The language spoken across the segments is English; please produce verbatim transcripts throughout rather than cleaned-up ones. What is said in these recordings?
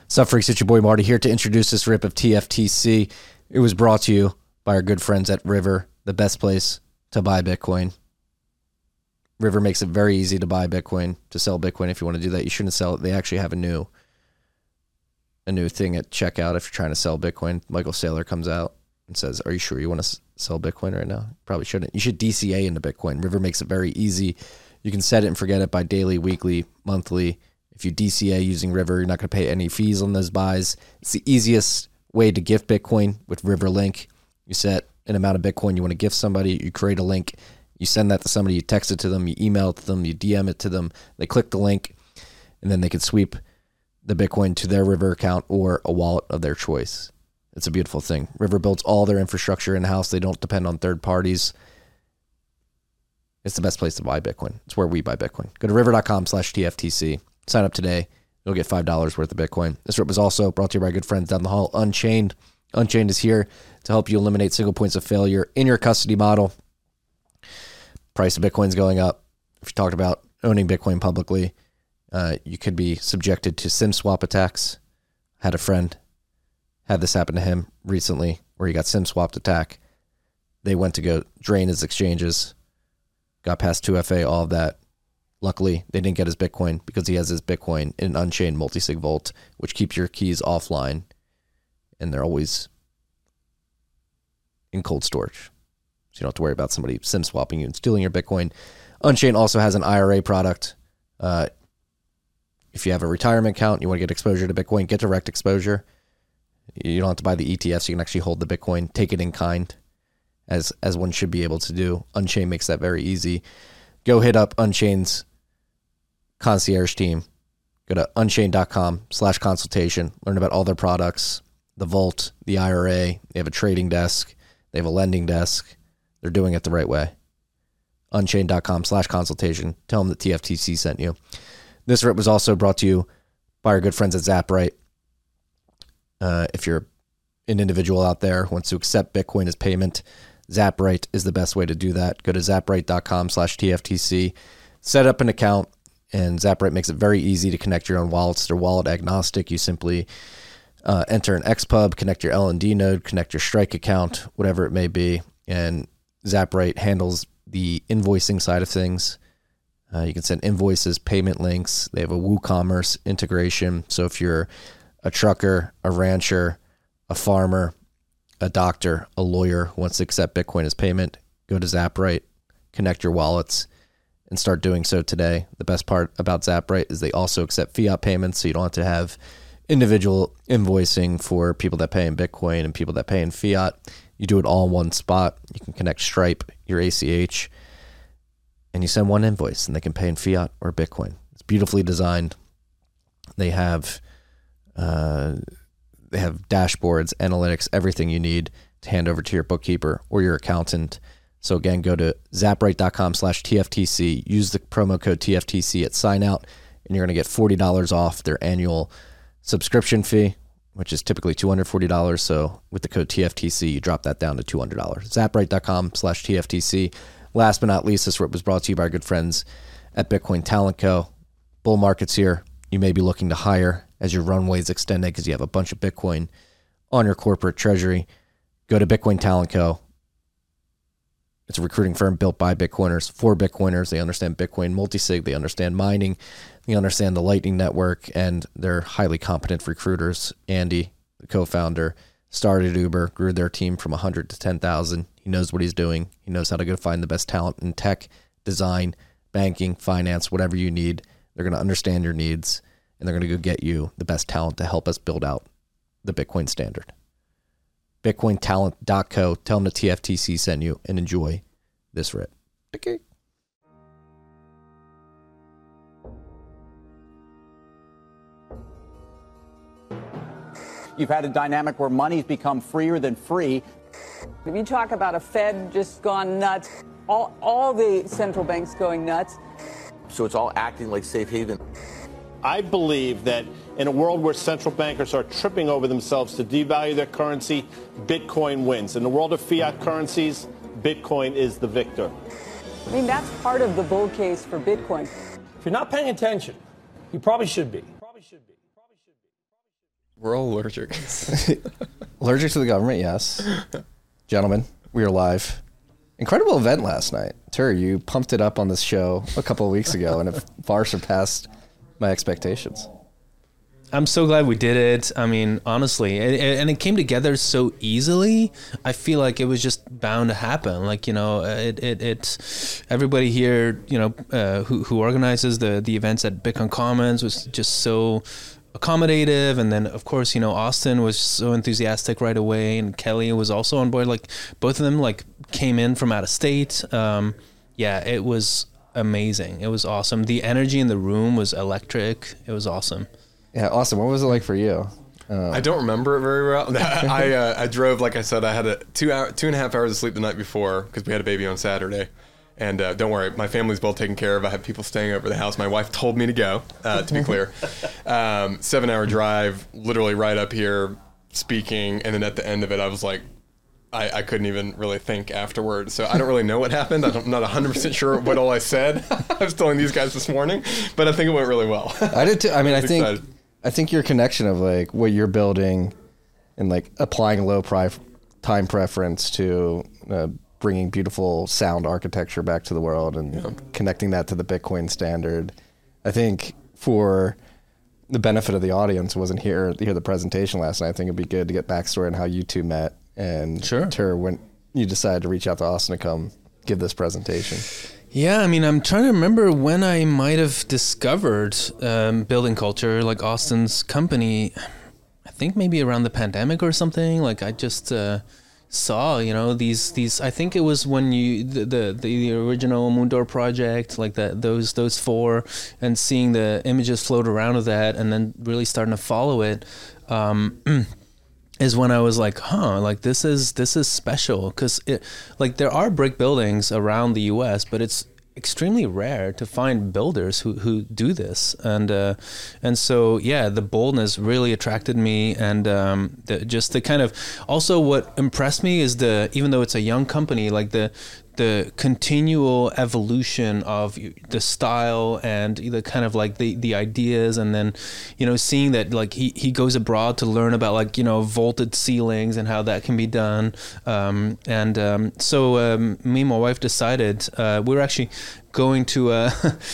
Sup, freaks? It's your boy Marty here to introduce this rip of T F T C. It was brought to you by our good friends at River, the best place to buy Bitcoin. River makes it very easy to buy Bitcoin, to sell Bitcoin. If you want to do that, you shouldn't sell it. They actually have a new a new thing at checkout if you're trying to sell Bitcoin. Michael Saylor comes out and says, are you sure you want to sell Bitcoin right now? Probably shouldn't. You should D C A into Bitcoin. River makes it very easy. You can set it and forget it by daily, weekly, monthly. If you D C A using River, you're not going to pay any fees on those buys. It's the easiest way to gift Bitcoin with River Link. You set an amount of Bitcoin you want to gift somebody. You create a link. You send that to somebody. You text it to them. You email it to them. You D M it to them. They click the link, and then they can sweep the Bitcoin to their River account or a wallet of their choice. It's a beautiful thing. River builds all their infrastructure in-house. They don't depend on third parties. It's the best place to buy Bitcoin. It's where we buy Bitcoin. Go to river.com slash TFTC. Sign up today. You'll get five dollars worth of Bitcoin. This rip was also brought to you by our good friends down the hall, Unchained. Unchained is here to help you eliminate single points of failure in your custody model. Price of Bitcoin's going up. If you talked about owning Bitcoin publicly, uh, you could be subjected to SIM swap attacks. Had a friend had this happen to him recently where he got SIM swapped attack. They went to go drain his exchanges, got past two F A, all of that. Luckily, they didn't get his Bitcoin because he has his Bitcoin in an Unchained multi-sig vault, which keeps your keys offline, and they're always in cold storage. So you don't have to worry about somebody SIM swapping you and stealing your Bitcoin. Unchained also has an I R A product. Uh, if you have a retirement account, you want to get exposure to Bitcoin, get direct exposure. You don't have to buy the E T Fs. You can actually hold the Bitcoin, take it in kind, as as one should be able to do. Unchained makes that very easy. Go hit up Unchained's concierge team. Go to unchained.com slash consultation. Learn about all their products, the vault, the I R A. They have a trading desk. They have a lending desk. They're doing it the right way. Unchained.com slash consultation. Tell them that T F T C sent you. This rip was also brought to you by our good friends at Zappright. Uh, if you're an individual out there who wants to accept Bitcoin as payment, Zappright is the best way to do that. Go to zappright.com slash TFTC. Set up an account, and Zappright makes it very easy to connect your own wallets. They're wallet agnostic. You simply uh, enter an X Pub, connect your L N D node, connect your Strike account, whatever it may be, and Zappright handles the invoicing side of things. Uh, you can send invoices, payment links. They have a WooCommerce integration. So if you're a trucker, a rancher, a farmer, a doctor, a lawyer who wants to accept Bitcoin as payment, go to Zappright, connect your wallets, and start doing so today. The best part about Zappright is they also accept fiat payments, so you don't have to have individual invoicing for people that pay in Bitcoin and people that pay in fiat. You do it all in one spot. You can connect Stripe, your A C H, and you send one invoice, and they can pay in fiat or Bitcoin. It's beautifully designed. They have uh, they have dashboards, analytics, everything you need to hand over to your bookkeeper or your accountant. So again, go to zappright.com slash TFTC. Use the promo code T F T C at sign out, and you're going to get forty dollars off their annual subscription fee, which is typically two hundred forty dollars. So with the code T F T C, you drop that down to two hundred dollars. zappright.com slash TFTC. Last but not least, this was brought to you by our good friends at Bitcoin Talent Co. Bull market's here. You may be looking to hire as your runway's extended because you have a bunch of Bitcoin on your corporate treasury. Go to Bitcoin Talent Co. It's a recruiting firm built by Bitcoiners for Bitcoiners. They understand Bitcoin multisig. They understand mining. They understand the Lightning Network, and they're highly competent recruiters. Andy, the co-founder, started Uber, grew their team from one hundred to ten thousand. He knows what he's doing. He knows how to go find the best talent in tech, design, banking, finance, whatever you need. They're going to understand your needs, and they're going to go get you the best talent to help us build out the Bitcoin standard. Bitcoin Talent dot co. Tell them the T F T C sent you, and enjoy this rip. Okay. You've had a dynamic where money's become freer than free. If you talk about a Fed just gone nuts, all, all the central banks going nuts. So it's all acting like safe haven. I believe that in a world where central bankers are tripping over themselves to devalue their currency, Bitcoin wins. In the world of fiat currencies, Bitcoin is the victor. I mean, that's part of the bull case for Bitcoin. If you're not paying attention, you probably should be. Probably should be. Probably should be. We're all allergic. Allergic to the government, yes. Gentlemen, we are live. Incredible event last night. Terry, you pumped it up on this show a couple of weeks ago, and it far surpassed my expectations. I'm so glad we did it. I mean, honestly, it, it, and it came together so easily. I feel like it was just bound to happen. Like, you know, it, it, it everybody here, you know, uh, who, who organizes the, the events at Bitcoin Commons was just so accommodative. And then, of course, you know, Austin was so enthusiastic right away, and Kelly was also on board. Like, both of them, like, came in from out of state. Um, yeah, it was amazing. It was awesome. The energy in the room was electric. It was awesome. Yeah, awesome. What was it like for you? Uh, I don't remember it very well. I uh, I drove, like I said, I had a two hour, two and a half hours of sleep the night before because we had a baby on Saturday. And uh, don't worry, my family's well taken care of. I have people staying over the house. My wife told me to go, uh, to be clear. Um, seven hour drive, literally right up here speaking. And then at the end of it, I was like, I, I couldn't even really think afterwards. So I don't really know what happened. I don't, I'm not one hundred percent sure what all I said. I was telling these guys this morning, but I think it went really well. I did too. I mean, I, I think... Excited. I think your connection of like what you're building and like applying low pri- time preference to uh, bringing beautiful sound architecture back to the world and yeah. connecting that to the Bitcoin standard. I think for the benefit of the audience wasn't here to hear the presentation last night. I think it'd be good to get backstory on how you two met and sure. Ter, when you decided to reach out to Austin to come give this presentation. Yeah, I mean, I'm trying to remember when I might have discovered um, building culture, like Austin's company. I think maybe around the pandemic or something. Like I just uh, saw, you know, these these. I think it was when you the the, the original Moondor project, like that those those four, and seeing the images float around of that, and then really starting to follow it. Um, is when I was like, huh, like this is this is special, because it like there are brick buildings around the U S, but it's extremely rare to find builders who, who do this, and uh, and so yeah, the boldness really attracted me, and um, the, just the kind of also what impressed me is the even though it's a young company, like the the continual evolution of the style and the kind of like the, the ideas, and then, you know, seeing that like he, he goes abroad to learn about like, you know, vaulted ceilings and how that can be done. Um, and um, so um, me and my wife decided, uh, we were actually going to a,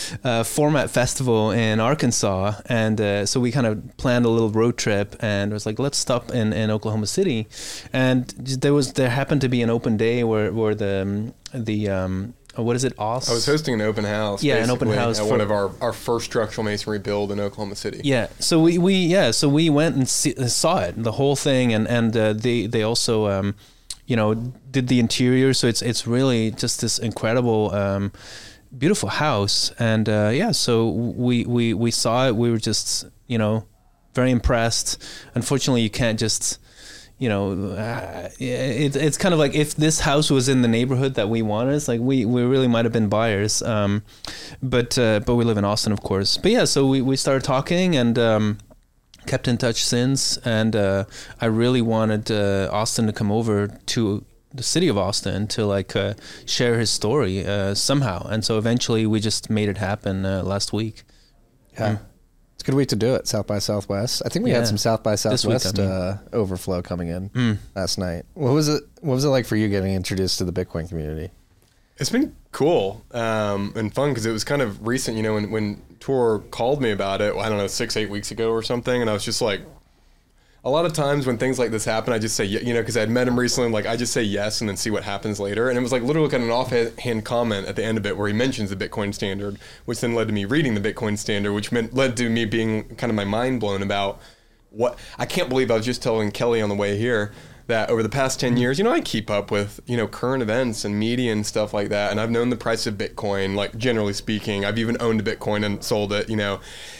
a format festival in Arkansas, and uh, so we kind of planned a little road trip, and it was like, let's stop in, in Oklahoma City, and there was there happened to be an open day where where the the um what is it Aus? I was hosting an open house. Yeah, an open house at for one of our, our first structural masonry build in Oklahoma City. Yeah, so we, we yeah so we went and see, saw it, the whole thing, and and uh, they they also um you know did the interior, so it's it's really just this incredible um. beautiful house, and uh, yeah, so we, we we saw it. We were just, you know, very impressed. Unfortunately, you can't just, you know, uh, it, it's kind of like if this house was in the neighborhood that we wanted, it's like we, we really might have been buyers. Um, but uh, but we live in Austin, of course. But yeah, so we, we started talking, and um, kept in touch since. And uh, I really wanted uh, Austin to come over to the city of Austin to like uh, share his story uh, somehow, and so eventually we just made it happen uh, last week. Yeah, mm. It's a good week to do it. South by Southwest. I think we yeah. had some South by Southwest week, I mean. uh, overflow coming in mm. last night. What was it? What was it like for you getting introduced to the Bitcoin community? It's been cool um, and fun because it was kind of recent. You know, when when Tor called me about it, I don't know, six eight weeks ago or something, and I was just like. A lot of times when things like this happen, I just say, you know, because I'd met him recently, like I just say yes and then see what happens later. And it was like literally kind of an offhand comment at the end of it where he mentions the Bitcoin standard, which then led to me reading the Bitcoin standard, which meant led to me being kind of my mind blown about what I can't believe. I was just telling Kelly on the way here that over the past ten years, you know, I keep up with, you know, current events and media and stuff like that. And I've known the price of Bitcoin, like generally speaking. I've even owned a Bitcoin and sold it, you know,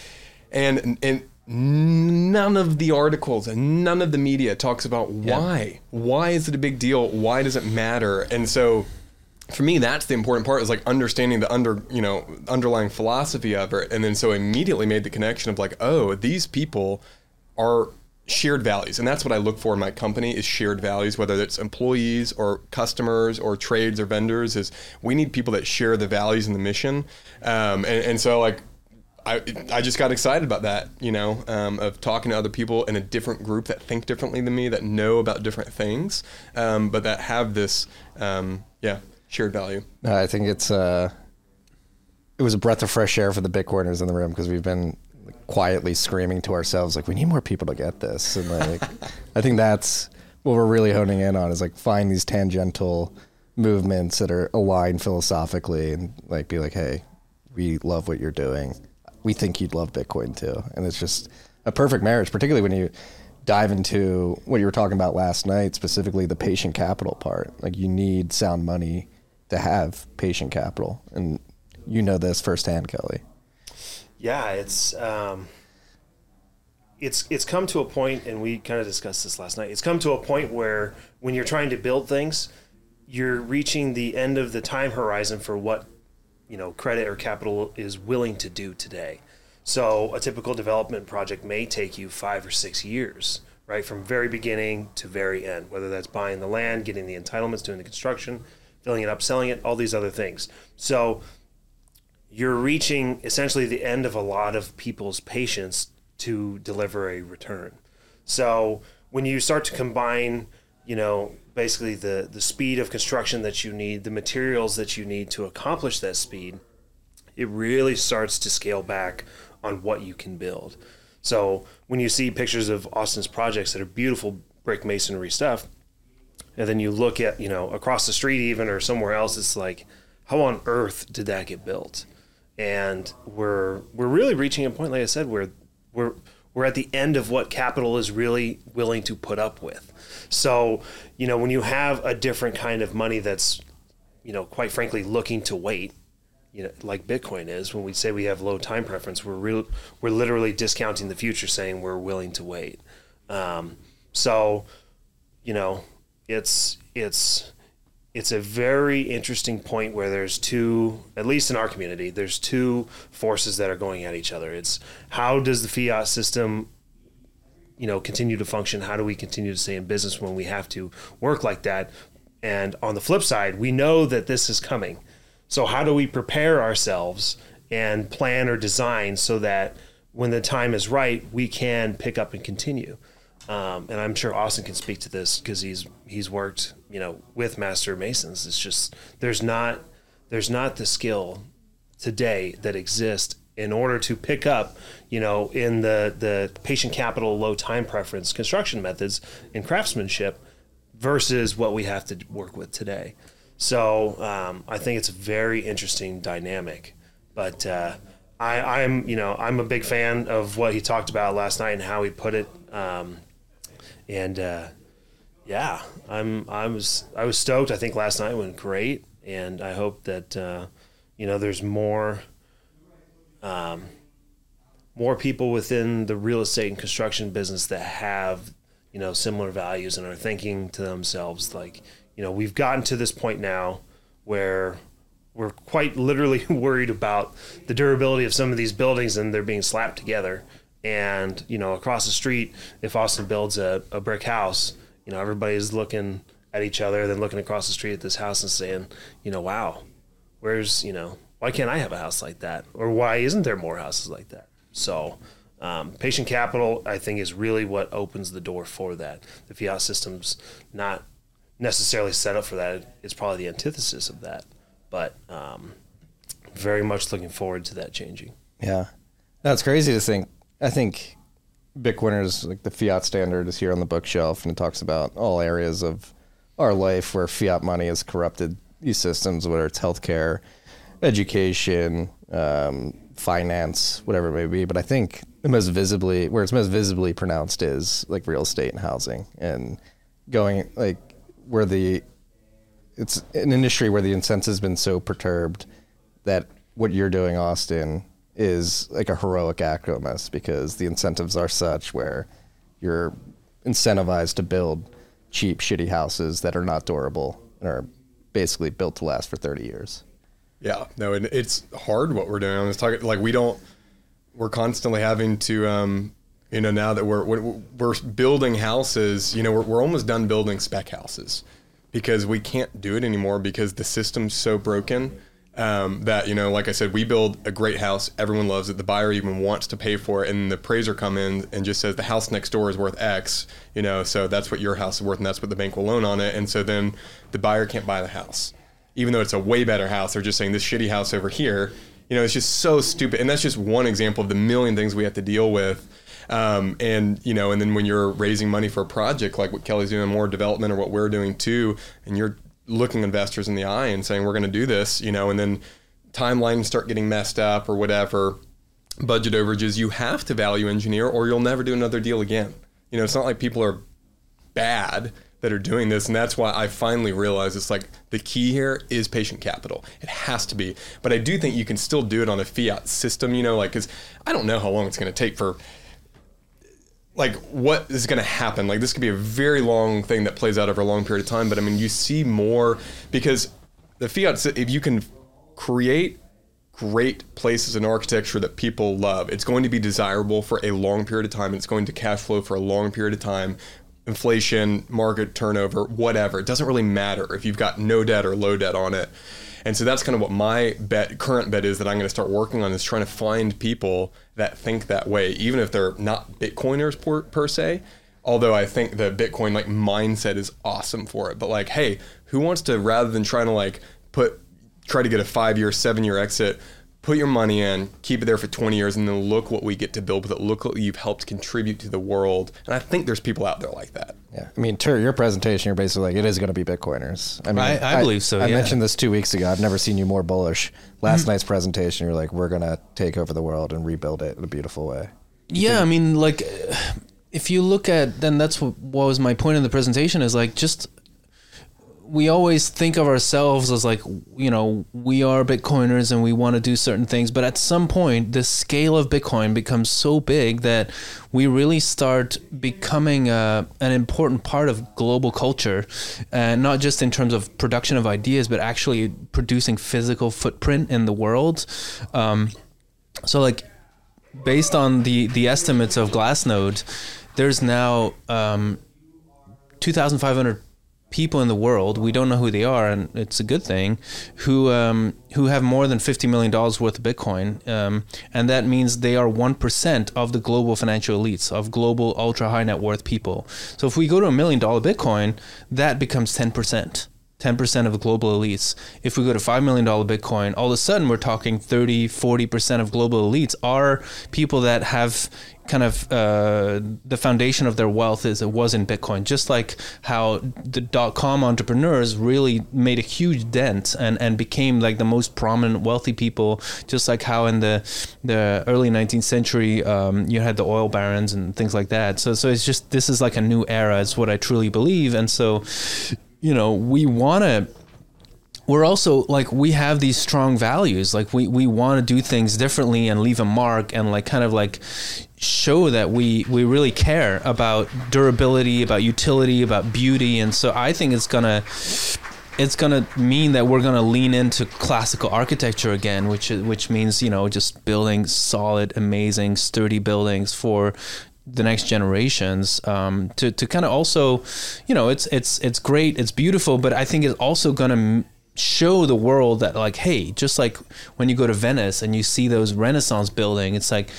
and and. None of the articles and none of the media talks about why. Yeah. Why is it a big deal? Why does it matter? And so for me, that's the important part, is like understanding the under, you know, underlying philosophy of it. And then so immediately made the connection of like, oh, these people are shared values. And that's what I look for in my company, is shared values, whether it's employees or customers or trades or vendors, is we need people that share the values and the mission. Um, and, and so like, I I just got excited about that, you know, um, of talking to other people in a different group that think differently than me, that know about different things, um, but that have this, um, yeah, shared value. No, I think it's uh, it was a breath of fresh air for the Bitcoiners in the room, because we've been quietly screaming to ourselves like, we need more people to get this, and like I think that's what we're really honing in on, is like find these tangential movements that are aligned philosophically, and like be like, hey, we love what you're doing. We think you'd love Bitcoin too. And it's just a perfect marriage, particularly when you dive into what you were talking about last night, specifically the patient capital part. Like, you need sound money to have patient capital. And you know this firsthand, Kelly. Yeah, it's um, it's it's come to a point, and we kind of discussed this last night. It's come to a point where when you're trying to build things, you're reaching the end of the time horizon for what, you know, credit or capital is willing to do today. So a typical development project may take you five or six years, right? From very beginning to very end, whether that's buying the land, getting the entitlements, doing the construction, filling it up, selling it, all these other things. So you're reaching essentially the end of a lot of people's patience to deliver a return. So when you start to combine, you know, basically the, the speed of construction that you need, the materials that you need to accomplish that speed, it really starts to scale back on what you can build. So when you see pictures of Austin's projects that are beautiful brick masonry stuff, and then you look at, you know, across the street even or somewhere else, it's like, how on earth did that get built? And we're we're really reaching a point, like I said, where we're we're at the end of what capital is really willing to put up with. So, you know, when you have a different kind of money that's, you know, quite frankly, looking to wait, you know, like Bitcoin is, when we say we have low time preference, we're real, we're literally discounting the future, saying we're willing to wait. Um, so, you know, it's, it's, it's a very interesting point where there's two, at least in our community, there's two forces that are going at each other. It's how does the fiat system, you know, continue to function? How do we continue to stay in business when we have to work like that? And on the flip side, we know that this is coming. So how do we prepare ourselves and plan or design so that when the time is right, we can pick up and continue? Um, and I'm sure Austin can speak to this because he's he's worked, you know, with master masons. It's just there's not there's not the skill today that exists in order to pick up, you know, in the the patient capital, low time preference construction methods in craftsmanship versus what we have to work with today. So um, I think it's a very interesting dynamic. But uh, I, I'm, you know, I'm a big fan of what he talked about last night and how he put it. Um, and uh, yeah, I'm I was I was stoked. I think last night went great, and I hope that uh, you know there's more um, more people within the real estate and construction business that have, you know, similar values and are thinking to themselves like, you know, we've gotten to this point now where we're quite literally worried about the durability of some of these buildings and they're being slapped together. And, you know, across the street, if Austin builds a, a brick house, you know, everybody's looking at each other, then looking across the street at this house and saying, you know, wow, where's, you know, why can't I have a house like that? Or why isn't there more houses like that? So um, patient capital, I think, is really what opens the door for that. The fiat system's not necessarily set up for that. It's probably the antithesis of that. But um, very much looking forward to that changing. Yeah. No, it's crazy to think. I think Bitcoiners, like the fiat standard is here on the bookshelf, and it talks about all areas of our life where fiat money has corrupted these systems, whether it's healthcare, education, um, finance, whatever it may be. But I think the most visibly, where it's most visibly pronounced is like real estate and housing, and going like where the, it's an industry where the incentives has been so perturbed that what you're doing, Austin, is like a heroic act almost, because the incentives are such where you're incentivized to build cheap, shitty houses that are not durable and are basically built to last for thirty years. Yeah, no, and it's hard what we're doing. I was talking, like, we don't, we're constantly having to, um, you know, now that we're, we're, we're building houses, you know, we're, we're almost done building spec houses because we can't do it anymore because the system's so broken Um, that, you know, like I said, we build a great house. Everyone loves it. The buyer even wants to pay for it. And the appraiser come in and just says the house next door is worth X, you know, so that's what your house is worth and that's what the bank will loan on it. And so then the buyer can't buy the house. Even though it's a way better house, they're just saying this shitty house over here, you know, it's just so stupid. And that's just one example of the million things we have to deal with. Um, and, you know, and then when you're raising money for a project like what Kelly's doing, more development or what we're doing too, and you're looking investors in the eye and saying, we're going to do this, you know, and then timelines start getting messed up or whatever, budget overages, you have to value engineer or you'll never do another deal again. You know, it's not like people are bad that are doing this. And that's why I finally realized it's like the key here is patient capital. It has to be. But I do think you can still do it on a fiat system, you know, like, because I don't know how long it's going to take for, like, what is going to happen. Like, this could be a very long thing that plays out over a long period of time. But I mean, you see more because the fiat, if you can create great places in architecture that people love, it's going to be desirable for a long period of time. And it's going to cash flow for a long period of time. Inflation, market turnover, whatever. It doesn't really matter if you've got no debt or low debt on it. And so that's kind of what my bet, current bet is that I'm going to start working on is trying to find people that think that way, even if they're not Bitcoiners per, per se. Although I think the Bitcoin like mindset is awesome for it. But like, hey, who wants to, rather than trying to like put, try to get a five year, seven year exit, put your money in, keep it there for twenty years, and then look what we get to build with it. Look what you've helped contribute to the world. And I think there's people out there like that. Yeah. I mean, to your presentation, you're basically like, it is going to be Bitcoiners. I mean, I, I, I believe so, I yeah. mentioned this two weeks ago. I've never seen you more bullish. Last Mm-hmm. night's presentation, you're like, we're going to take over the world and rebuild it in a beautiful way. You yeah, think- I mean, like, if you look at, then that's what, what was my point in the presentation is like, just, we always think of ourselves as like, you know, we are Bitcoiners and we want to do certain things. But at some point, the scale of Bitcoin becomes so big that we really start becoming uh, an important part of global culture. And not just in terms of production of ideas, but actually producing physical footprint in the world. Um, so like, based on the, the estimates of Glassnode, there's now um, two thousand five hundred people in the world, we don't know who they are, and it's a good thing, who um, who have more than fifty million dollars worth of Bitcoin. Um, and that means they are one percent of the global financial elites, of global ultra high net worth people. So if we go to a million dollar Bitcoin, that becomes ten percent. ten percent of the global elites. If we go to five million dollars Bitcoin, all of a sudden we're talking thirty, forty percent of global elites are people that have kind of uh, the foundation of their wealth is it was in Bitcoin. Just like how the dot-com entrepreneurs really made a huge dent and, and became like the most prominent wealthy people, just like how in the the early nineteenth century um, you had the oil barons and things like that. So so it's just, this is like a new era, is what I truly believe. And so, you know, we want to, we're also like, we have these strong values. Like we, we want to do things differently and leave a mark and like kind of like show that we, we really care about durability, about utility, about beauty. And so I think it's going to, it's going to mean that we're going to lean into classical architecture again, which is, which means, you know, just building solid, amazing, sturdy buildings for the next generations, um, to, to kind of also, you know, it's, it's, it's great. It's beautiful, but I think it's also going to m- show the world that like, hey, just like when you go to Venice and you see those Renaissance building, it's like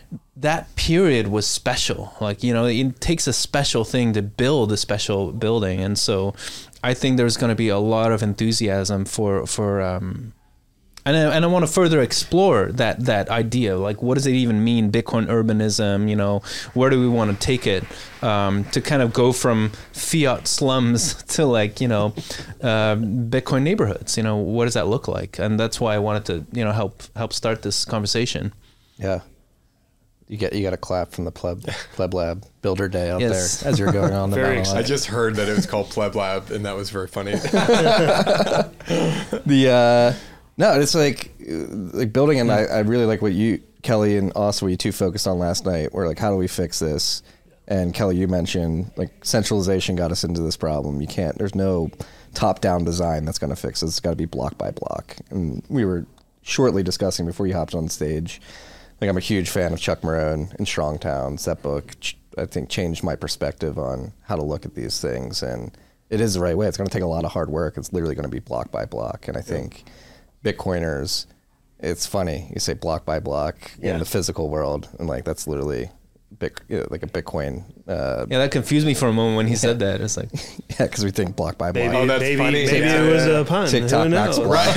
that period was special. Like, you know, it takes a special thing to build a special building. And so I think there's going to be a lot of enthusiasm for, for, um, And I, and I want to further explore that that idea. Like, what does it even mean, Bitcoin urbanism? You know, where do we want to take it um, to kind of go from fiat slums to like, you know, uh, Bitcoin neighborhoods? You know, what does that look like? And that's why I wanted to, you know, help help start this conversation. Yeah. You get you got a clap from the Pleb Pleb Lab Builder Day out Yes. there as you're going on the Very monologue. I just heard that it was called Pleb Lab, and that was very funny. the uh no it's like like building, and I, I really like what you, Kelly, and also what you two focused on last night, where like, how do we fix this? And Kelly, you mentioned like centralization got us into this problem. You can't, there's no top down design that's going to fix it. It's got to be block by block. And we were shortly discussing before you hopped on stage, like, I'm a huge fan of Chuck Marohn and Strong Towns. That book, I think, changed my perspective on how to look at these things. And it is the right way. It's going to take a lot of hard work. It's literally going to be block by block. And I think Bitcoiners, it's funny. You say block by block Yeah. in the physical world, and like that's literally bit, you know, like a Bitcoin. Uh, Yeah, that confused me for a moment when he said that. It's like, yeah, because we think block by block. Maybe, Oh, that's maybe, funny. maybe Yeah, it was yeah. a pun. TikTok Who max knows? block.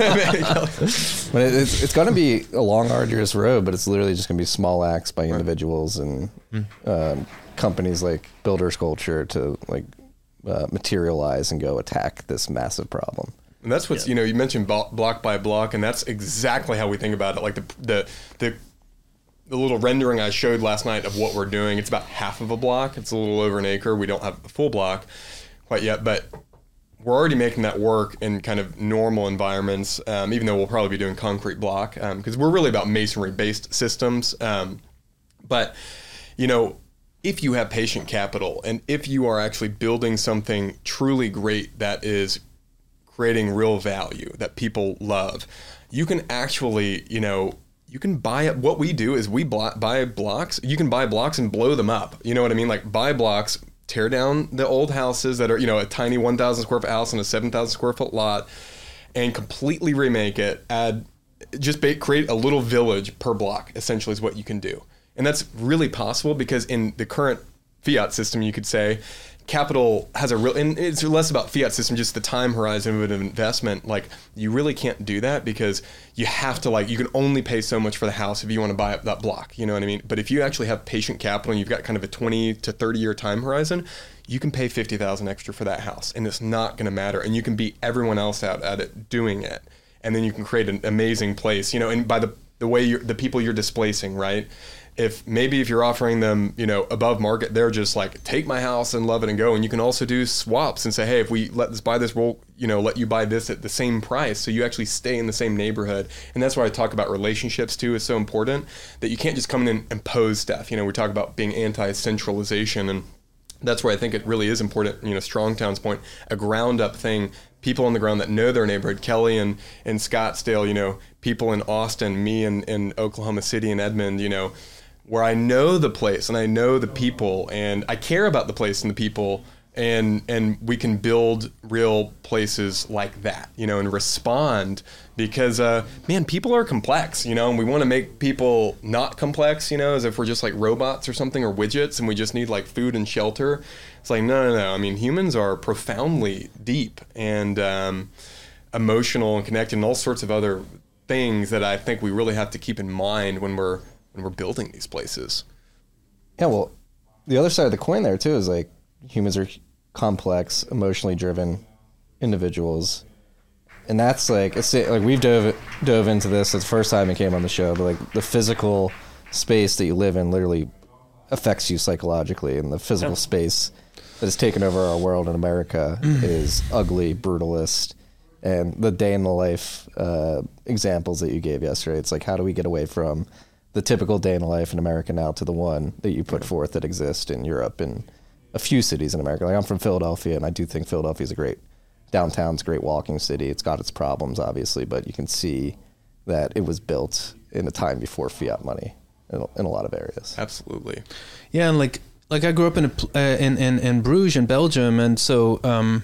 But it, it's it's going to be a long, arduous road. But it's literally just going to be small acts by individuals and um, companies like Builder Culture to like uh, materialize and go attack this massive problem. And that's what's, you know, you mentioned blo- block by block, and that's exactly how we think about it. Like the, the, the, the little rendering I showed last night of what we're doing, it's about half of a block. It's a little over an acre. We don't have a full block quite yet, but we're already making that work in kind of normal environments, um, even though we'll probably be doing concrete block, because um, we're really about masonry-based systems. Um, but, you know, if you have patient capital, and if you are actually building something truly great that is creating real value that people love, you can actually, you know, you can buy it. What we do is we blo- buy blocks. You can buy blocks and blow them up. You know what I mean? Like buy blocks, tear down the old houses that are, you know, a tiny one thousand square foot house on a seven thousand square foot lot, and completely remake it. Add, just ba- create a little village per block, essentially, is what you can do. And that's really possible because in the current fiat system, you could say, capital has a real, and it's less about fiat system, just the time horizon of an investment. Like you really can't do that because you have to like, you can only pay so much for the house if you want to buy up that block, you know what I mean? But if you actually have patient capital and you've got kind of a twenty to thirty year time horizon, you can pay fifty thousand extra for that house and it's not going to matter. And you can beat everyone else out at it doing it. And then you can create an amazing place, you know, and by the, the way you're, the people you're displacing, right? If maybe if you're offering them, you know, above market, they're just like, take my house and love it and go. And you can also do swaps and say, hey, if we let this buy this, we'll, you know, let you buy this at the same price. So you actually stay in the same neighborhood. And that's why I talk about relationships too, is so important that you can't just come in and impose stuff. You know, we talk about being anti-centralization, and that's where I think it really is important, you know, Strongtown's point, a ground up thing, people on the ground that know their neighborhood. Kelly and in Scottsdale, you know, people in Austin, me in, in Oklahoma City and Edmond, you know, where I know the place and I know the people and I care about the place and the people, and and we can build real places like that, you know, and respond because, uh, man, people are complex, you know, and we want to make people not complex, you know, as if we're just like robots or something or widgets and we just need like food and shelter. It's like, no, no, no. I mean, humans are profoundly deep and um, emotional and connected and all sorts of other things that I think we really have to keep in mind when we're when we're building these places. Yeah, well, the other side of the coin there too is like humans are complex, emotionally driven individuals, and that's like it's like we've dove dove into this. It's the first time it came on the show, but like the physical space that you live in literally affects you psychologically, and the physical yeah. space that has taken over our world in America is ugly, brutalist. And the day in the life uh, examples that you gave yesterday, it's like, how do we get away from the typical day in the life in America now to the one that you put forth that exists in Europe and a few cities in America? Like I'm from Philadelphia, and I do think Philadelphia is a great downtown's a great walking city. It's got its problems, obviously, but you can see that it was built in a time before fiat money in a, in a lot of areas. Absolutely. Yeah, and like like I grew up in a, uh, in, in in Bruges in Belgium, and so um,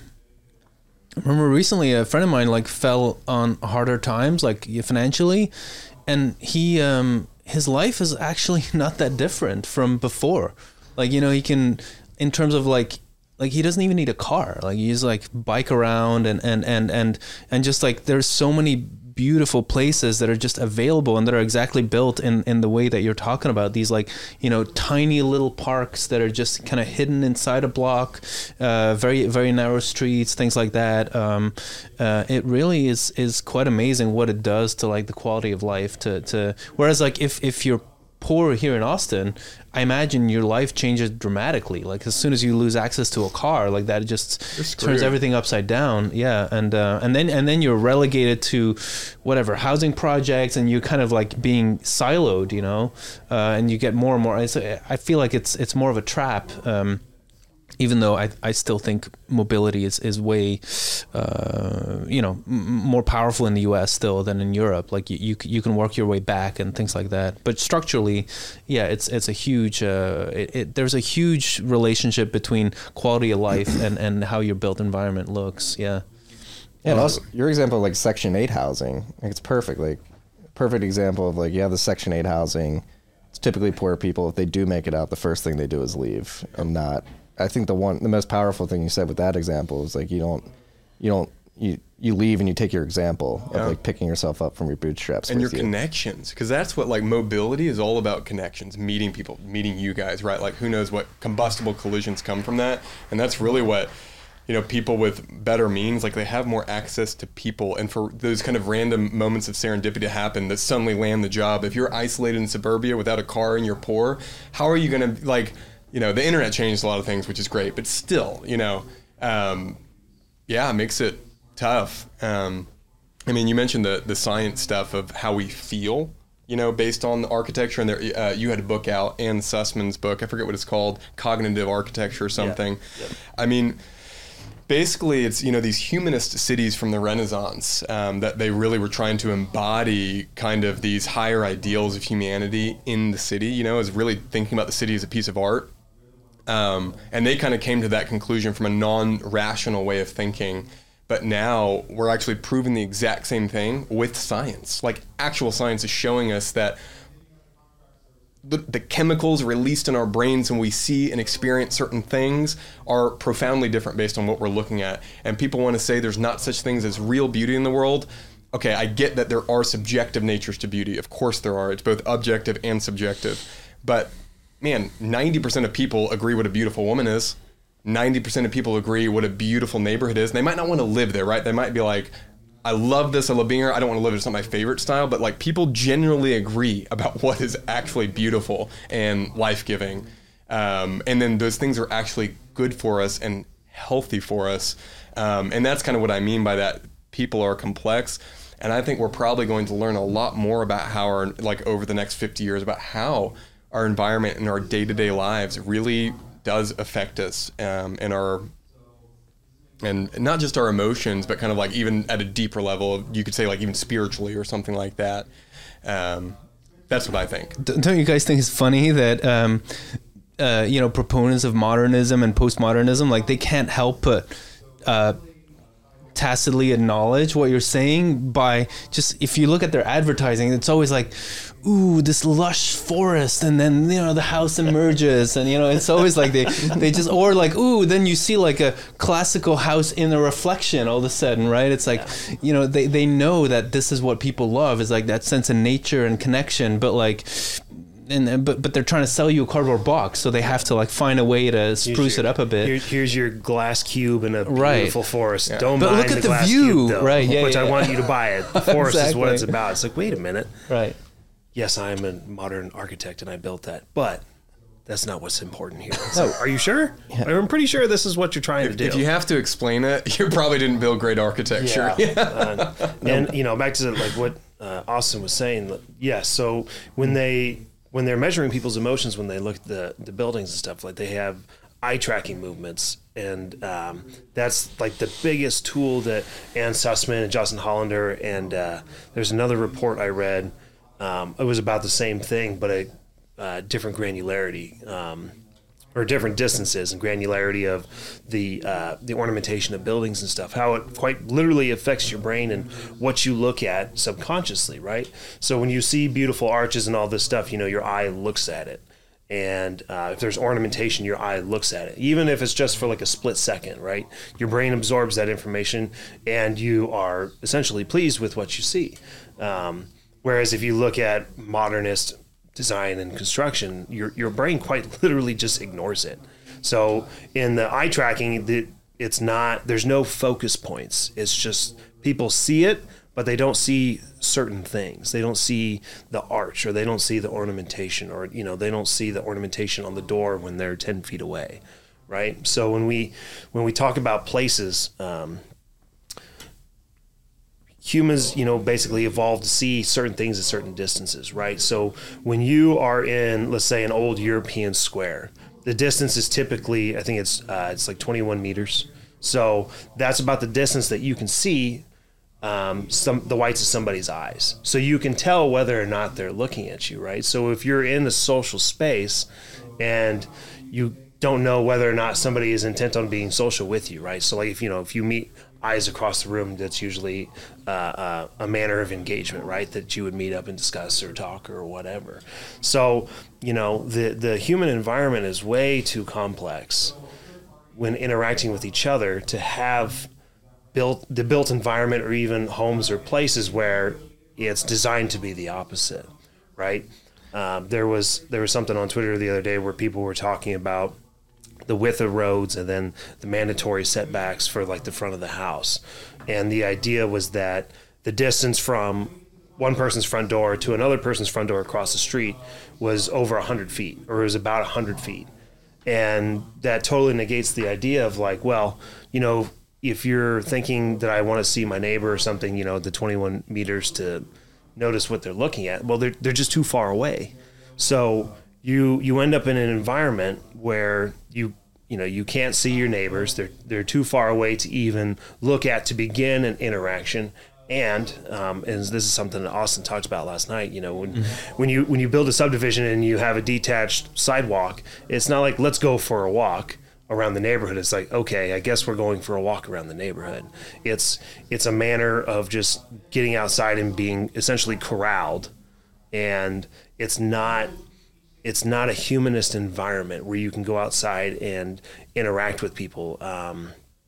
I remember recently a friend of mine like fell on harder times, like financially, and he um, his life is actually not that different from before. Like, you know, he can, in terms of like, like he doesn't even need a car. Like he's like bike around and, and, and, and, and just like, there's so many beautiful places that are just available and that are exactly built in, in the way that you're talking about. These like, you know, tiny little parks that are just kind of hidden inside a block, uh, very, very narrow streets, things like that. Um, uh, it really is, is quite amazing what it does to like the quality of life to, to, whereas like if, if you're poor here in Austin, I imagine your life changes dramatically. Like as soon as you lose access to a car, like that, it just turns everything upside down. Yeah, and uh, and then and then you're relegated to whatever housing projects, and you're kind of like being siloed, you know. Uh, and you get more and more. It's, I feel like it's it's more of a trap. Um, even though I, I still think mobility is, is way, uh, you know, m- more powerful in the U S still than in Europe. Like you, you, you can work your way back and things like that. But structurally, yeah, it's it's a huge, uh, it, it, there's a huge relationship between quality of life and, and how your built environment looks. Yeah. Yeah, and also your example of like Section eight housing, like it's perfect. Like perfect example of like you have the Section eight housing. It's typically poor people. If they do make it out, the first thing they do is leave and not. I think the one, the most powerful thing you said with that example is like you don't, you don't, you you leave and you take your example of Yeah. like picking yourself up from your bootstraps and your with you. connections, because that's what like mobility is all about: connections, meeting people, meeting you guys, right? Like who knows what combustible collisions come from that, and that's really what. You know, people with better means, like they have more access to people, and for those kind of random moments of serendipity to happen that suddenly land the job. If you're isolated in suburbia without a car and you're poor, how are you going to, like, you know, the internet changed a lot of things, which is great, but still, you know, um, yeah, it makes it tough. Um, I mean, you mentioned the the science stuff of how we feel, you know, based on the architecture, and there, uh, you had a book out, Ann Sussman's book, I forget what it's called, Cognitive Architecture or something. Yeah. Yep. I mean, basically, it's, you know, these humanist cities from the Renaissance um, that they really were trying to embody kind of these higher ideals of humanity in the city, you know, is really thinking about the city as a piece of art. Um, and they kind of came to that conclusion from a non-rational way of thinking. But now we're actually proving the exact same thing with science. Like actual science is showing us that The, the chemicals released in our brains when we see and experience certain things are profoundly different based on what we're looking at. And people want to say there's not such things as real beauty in the world. Okay, I get that there are subjective natures to beauty. Of course there are. It's both objective and subjective. But man, ninety percent of people agree what a beautiful woman is. ninety percent of people agree what a beautiful neighborhood is. And they might not want to live there, right? They might be like, I love this, I love being here, I don't want to live it, it's not my favorite style, but like people generally agree about what is actually beautiful and life-giving. Um, and then those things are actually good for us and healthy for us. Um, and that's kind of what I mean by that. People are complex. And I think we're probably going to learn a lot more about how our, like over the next fifty years, about how our environment and our day-to-day lives really does affect us um, and our and not just our emotions, but kind of like even at a deeper level, you could say like even spiritually or something like that. Um, that's what I think. Don't you guys think it's funny that, um, uh, you know, proponents of modernism and postmodernism, like they can't help but uh, tacitly acknowledge what you're saying by just, if you look at their advertising, it's always like, ooh, this lush forest, and then, you know, the house emerges, and, you know, it's always like they they just, or like, ooh, then you see like a classical house in the reflection all of a sudden, right? It's like, yeah. you know, they, they know that this is what people love, is like that sense of nature and connection, but like, and but but they're trying to sell you a cardboard box, so they have to like find a way to spruce your, it up a bit. Here, here's your glass cube in a right. beautiful forest. Yeah. Don't but mind look at the, the glass view, cube, though, right? Yeah, which yeah. I want you to buy it. The forest exactly. is what it's about. It's like, wait a minute. Right. Yes, I am a modern architect and I built that, but that's not what's important here. So, are you sure? Yeah. I'm pretty sure this is what you're trying If, to do. if you have to explain it, you probably didn't build great architecture. Yeah. uh, and you know, back to like what uh, Austin was saying. Yes. Yeah, so when they when they're measuring people's emotions, when they look at the the buildings and stuff, like they have eye tracking movements, and um, that's like the biggest tool that Ann Sussman and Justin Hollander and uh, there's another report I read. Um, it was about the same thing, but a uh, different granularity, um, or different distances and granularity of the uh, the ornamentation of buildings and stuff. How it quite literally affects your brain and what you look at subconsciously, right? So when you see beautiful arches and all this stuff, you know, your eye looks at it. And uh, if there's ornamentation, your eye looks at it, even if it's just for like a split second, right? Your brain absorbs that information, and you are essentially pleased with what you see. Um, Whereas if you look at modernist design and construction, your your brain quite literally just ignores it. So in the eye tracking, the, it's not, there's no focus points. It's just people see it, but they don't see certain things. They don't see the arch, or they don't see the ornamentation, or, you know, they don't see the ornamentation on the door when they're ten feet away, right? So when we when we talk about places, um, humans, you know, basically evolved to see certain things at certain distances, right? So when you are in, let's say, an old European square, the distance is typically, I think it's uh, it's like twenty-one meters. So that's about the distance that you can see um, some the whites of somebody's eyes. So you can tell whether or not they're looking at you, right? So if you're in a social space and you don't know whether or not somebody is intent on being social with you, right? So like if, you know, if you meet eyes across the room, that's usually uh, uh, a manner of engagement, right? That you would meet up and discuss or talk or whatever. So, you know, the, the human environment is way too complex when interacting with each other to have built the built environment or even homes or places where it's designed to be the opposite, right? Um, there was there was something on Twitter the other day where people were talking about the width of roads and then the mandatory setbacks for like the front of the house. And the idea was that the distance from one person's front door to another person's front door across the street was over one hundred feet, or it was about one hundred feet. And that totally negates the idea of like, well, you know, if you're thinking that I want to see my neighbor or something, you know, the twenty-one meters to notice what they're looking at, well, they're, they're just too far away. So you you end up in an environment where you you know you can't see your neighbors. They're they're too far away to even look at to begin an interaction. And um, and this is something that Austin talked about last night. You know, when mm-hmm. when you when you build a subdivision and you have a detached sidewalk, it's not like let's go for a walk around the neighborhood. It's like, okay, I guess we're going for a walk around the neighborhood. It's it's a manner of just getting outside and being essentially corralled, and it's not. It's not a humanist environment where you can go outside and interact with people. Um,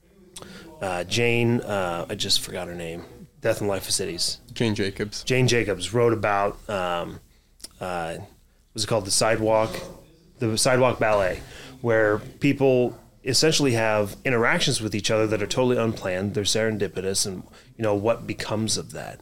uh, Jane, uh, I just forgot her name, Death and Life of Cities. Jane Jacobs. Jane Jacobs wrote about, um, uh, what's it called, the sidewalk, the sidewalk ballet, where people essentially have interactions with each other that are totally unplanned. They're serendipitous, and you know what becomes of that.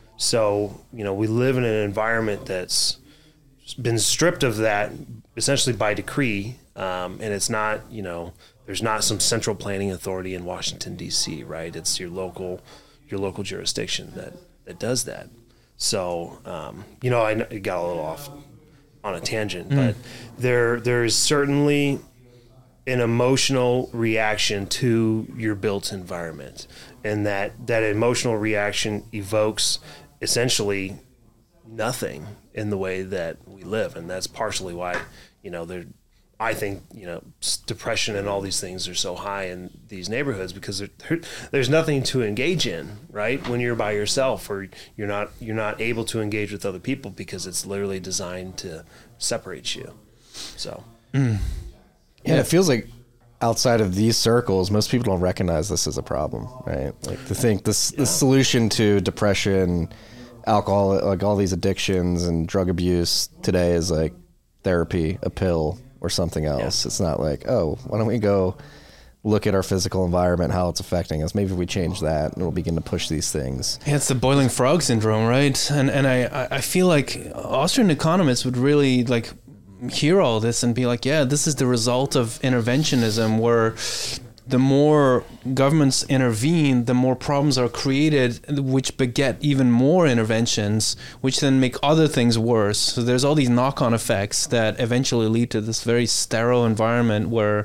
So you know we live in an environment that's been stripped of that essentially by decree, um, and it's not, you know, there's not some central planning authority in Washington D C, right? It's your local, your local jurisdiction that that does that. So, um, you know, I got a little off on a tangent, mm. but there there's certainly an emotional reaction to your built environment, and that that emotional reaction evokes essentially nothing in the way that we live. And that's partially why, you know, there, I think, you know, depression and all these things are so high in these neighborhoods, because there, there, there's nothing to engage in, right? When you're by yourself, or you're not, you're not able to engage with other people because it's literally designed to separate you. So, mm. yeah, it feels like outside of these circles, most people don't recognize this as a problem, right? Like to think this, yeah. the solution to depression, alcohol, like all these addictions and drug abuse today is like therapy, a pill, or something else. Yeah. It's not like, oh, why don't we go look at our physical environment, how it's affecting us. Maybe if we change that, and we'll begin to push these things. Yeah, it's the boiling frog syndrome, right? And and I, I feel like Austrian economists would really like hear all this and be like, yeah, this is the result of interventionism, where the more governments intervene, the more problems are created, which beget even more interventions, which then make other things worse. So there's all these knock-on effects that eventually lead to this very sterile environment where,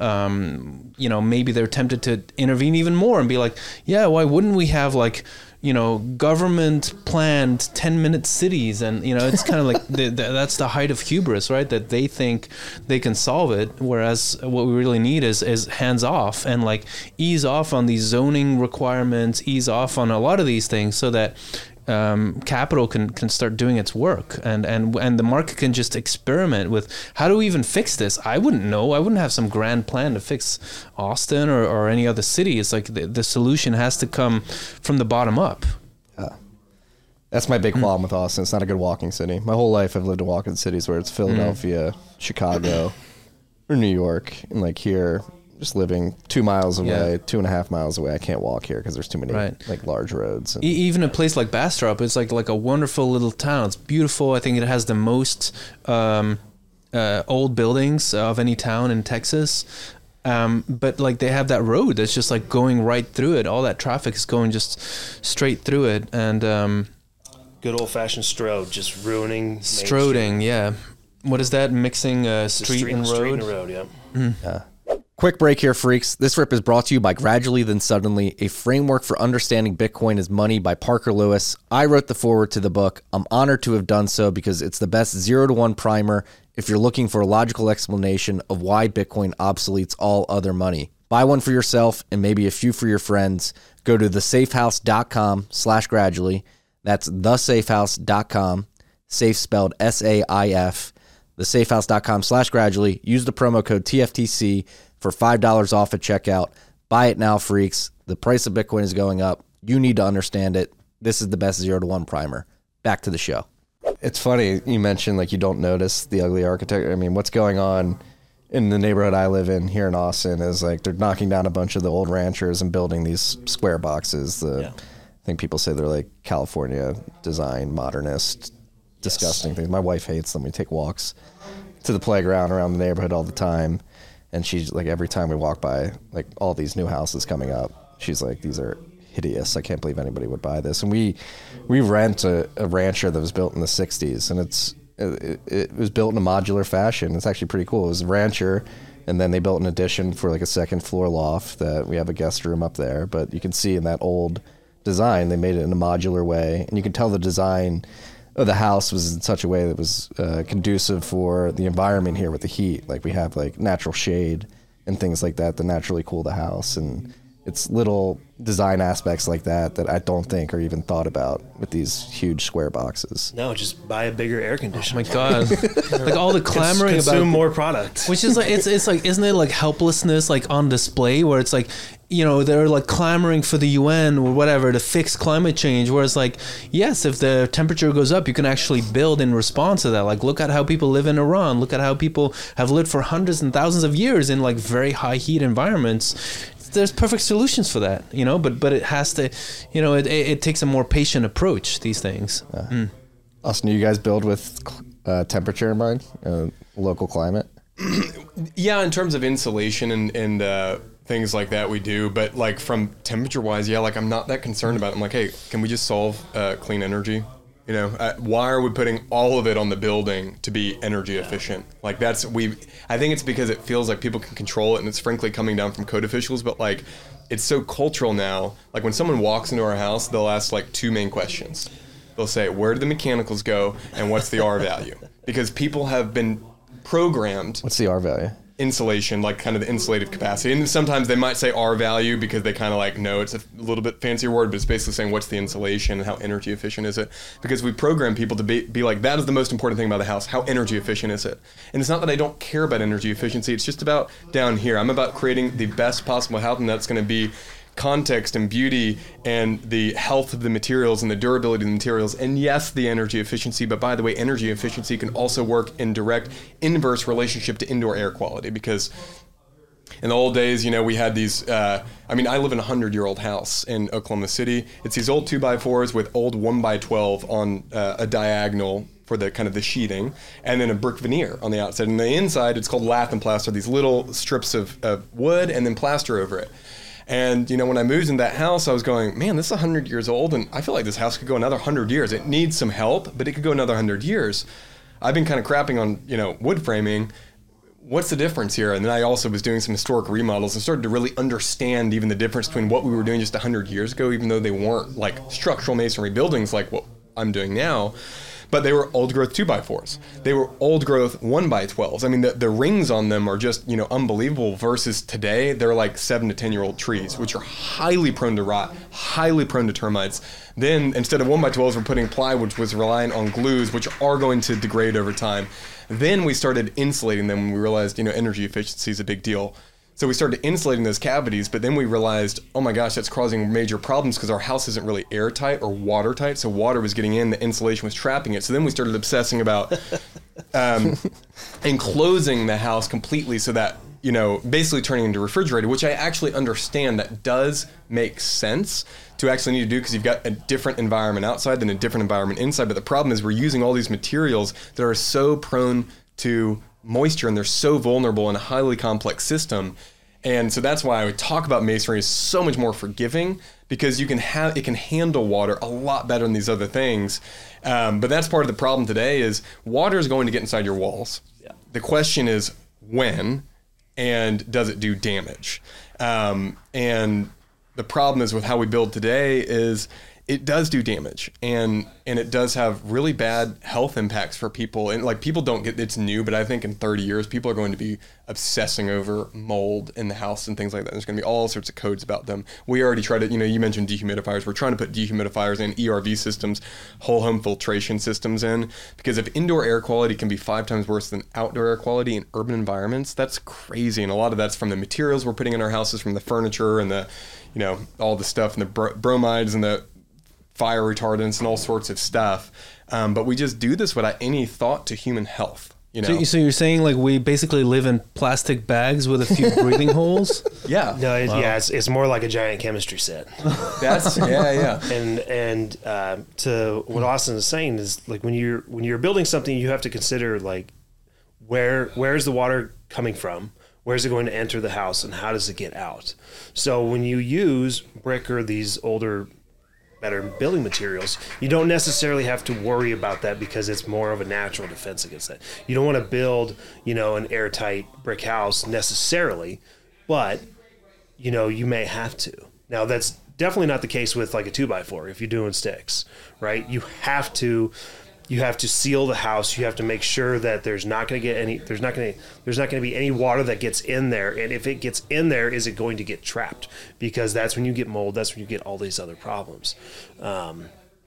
um, you know, maybe they're tempted to intervene even more and be like, yeah, why wouldn't we have like, you know, government planned ten minute cities? And, you know, it's kind of like the, the, that's the height of hubris, right? That they think they can solve it. Whereas what we really need is, is hands off and like ease off on these zoning requirements, ease off on a lot of these things so that um, capital can, can start doing its work, and, and, and the market can just experiment with how do we even fix this? I wouldn't know. I wouldn't have some grand plan to fix Austin or, or any other city. It's like the, the solution has to come from the bottom up. Yeah. That's my big problem mm. with Austin. It's not a good walking city. My whole life I've lived in walking cities where it's Philadelphia, mm. Chicago, or New York, and like here, just living two miles away, yeah. two and a half miles away. I can't walk here because there's too many right. like large roads. And, e- even a place like Bastrop, it's like like a wonderful little town. It's beautiful. I think it has the most um, uh, old buildings of any town in Texas. Um, but like they have that road that's just like going right through it. All that traffic is going just straight through it. And um, good old fashioned strode, just ruining. Stroding, yeah. What is that? Mixing uh, street, street and road. Street and road, yeah. Mm. Yeah. Quick break here, freaks. This rip is brought to you by Gradually Then Suddenly, a framework for understanding Bitcoin as money by Parker Lewis. I wrote the foreword to the book. I'm honored to have done so because it's the best zero to one primer if you're looking for a logical explanation of why Bitcoin obsoletes all other money. Buy one for yourself and maybe a few for your friends. Go to thesafehouse.com slash gradually. That's thesafehouse.com, safe spelled S A I F, thesafehouse.com slash gradually. Use the promo code T F T C for five dollars off at checkout. Buy it now, freaks. The price of Bitcoin is going up. You need to understand it. This is the best zero to one primer. Back to the show. It's funny you mentioned like you don't notice the ugly architecture. I mean, what's going on in the neighborhood I live in here in Austin is like they're knocking down a bunch of the old ranchers and building these square boxes. The, yeah. I think people say they're like California design, modernist, disgusting yes. things. My wife hates them. We take walks to the playground around the neighborhood all the time. And she's like, every time we walk by, like all these new houses coming up, she's like, these are hideous. I can't believe anybody would buy this. And we we rent a, a rancher that was built in the sixties, and it's it, it was built in a modular fashion. It's actually pretty cool. It was a rancher, and then they built an addition for like a second floor loft that we have a guest room up there. But you can see in that old design, they made it in a modular way, and you can tell the design of the house was in such a way that was uh, conducive for the environment here with the heat. Like we have like natural shade and things like that that naturally cool the house, and it's little design aspects like that that I don't think are even thought about with these huge square boxes. No, just buy a bigger air conditioner. Oh my god! Like all the clamoring Cons- consume about more product, which is like it's it's like isn't it like helplessness like on display where it's like, you know, they're like clamoring for the U N or whatever to fix climate change, whereas like yes, if the temperature goes up, you can actually build in response to that. Like look at how people live in Iran. Look at how people have lived for hundreds and thousands of years in like very high heat environments. There's perfect solutions for that, you know, but but it has to, you know, it it, it takes a more patient approach, these things. Yeah. Mm. Austin, you guys build with uh, temperature in mind, uh, local climate? Yeah, in terms of insulation and, and uh, things like that, we do. But like from temperature wise, yeah, like I'm not that concerned about it. I'm like, hey, can we just solve uh, clean energy? You know, uh, why are we putting all of it on the building to be energy efficient? Like that's, we, I think it's because it feels like people can control it, and it's frankly coming down from code officials, but like, it's so cultural now. Like when someone walks into our house, they'll ask like two main questions. They'll say, where do the mechanicals go? And what's the R value? Because people have been programmed. What's the R value? Insulation, like kind of the insulative capacity. And sometimes they might say R value because they kind of like know it's a little bit fancier word, but it's basically saying what's the insulation and how energy efficient is it? Because we program people to be, be like, that is the most important thing about the house. How energy efficient is it? And it's not that I don't care about energy efficiency. It's just about down here. I'm about creating the best possible house, and that's going to be context and beauty and the health of the materials and the durability of the materials, and yes, the energy efficiency. But by the way, energy efficiency can also work in direct inverse relationship to indoor air quality, because in the old days, you know, we had these, uh, I mean, I live in a hundred year old house in Oklahoma City. It's these old two by fours with old one by twelve on uh, a diagonal for the kind of the sheathing, and then a brick veneer on the outside. And the inside, it's called lath and plaster, these little strips of, of wood and then plaster over it. And, you know, when I moved into that house, I was going, man, this is one hundred years old, and I feel like this house could go another one hundred years. It needs some help, but it could go another one hundred years. I've been kind of crapping on, you know, wood framing. What's the difference here? And then I also was doing some historic remodels and started to really understand even the difference between what we were doing just one hundred years ago, even though they weren't like structural masonry buildings like what I'm doing now. But they were old growth two by fours. They were old growth one by twelves. I mean, the, the rings on them are just, you know, unbelievable versus today. They're like seven to ten year old trees, which are highly prone to rot, highly prone to termites. Then instead of one by twelves, we're putting plywood, which was relying on glues, which are going to degrade over time. Then we started insulating them when we realized, you know, energy efficiency is a big deal. So we started insulating those cavities, but then we realized, oh my gosh, that's causing major problems because our house isn't really airtight or watertight. So water was getting in, the insulation was trapping it. So then we started obsessing about um, enclosing the house completely so that, you know, basically turning into a refrigerator, which I actually understand that does make sense to actually need to do because you've got a different environment outside than a different environment inside. But the problem is we're using all these materials that are so prone to moisture, and they're so vulnerable in a highly complex system. And so that's why I would talk about masonry is so much more forgiving, because you can have, it can handle water a lot better than these other things. Um, but that's part of the problem today is water is going to get inside your walls. Yeah. The question is when, and does it do damage? Um, and the problem is with how we build today is it does do damage, and and it does have really bad health impacts for people. And like people don't get it's new, but I think in thirty years people are going to be obsessing over mold in the house and things like that. There's going to be all sorts of codes about them. We already tried to, you know, you mentioned dehumidifiers. We're trying to put dehumidifiers and E R V systems, whole home filtration systems in, because if indoor air quality can be five times worse than outdoor air quality in urban environments, that's crazy. And a lot of that's from the materials we're putting in our houses, from the furniture and the, you know, all the stuff and the bro- bromides and the fire retardants and all sorts of stuff. Um, but we just do this without any thought to human health. You know? So, so you're saying like we basically live in plastic bags with a few breathing holes? Yeah. No, it, Wow. yeah, it's, it's more like a giant chemistry set. That's yeah, yeah. and and uh, to what Austin is saying is like when you're when you're building something, you have to consider like where where's the water coming from, where's it going to enter the house, and how does it get out. So when you use brick or these older, better building materials, you don't necessarily have to worry about that because it's more of a natural defense against that. You don't want to build, you know, an airtight brick house necessarily, but you know, you may have to. Now that's definitely not the case with like a two by four if you're doing sticks, right? You have to you have to seal the house. You have to make sure that there's not going to get any there's not going to there's not going to be any water that gets in there, and if it gets in there, is it going to get trapped? Because that's when you get mold, that's when you get all these other problems. Um,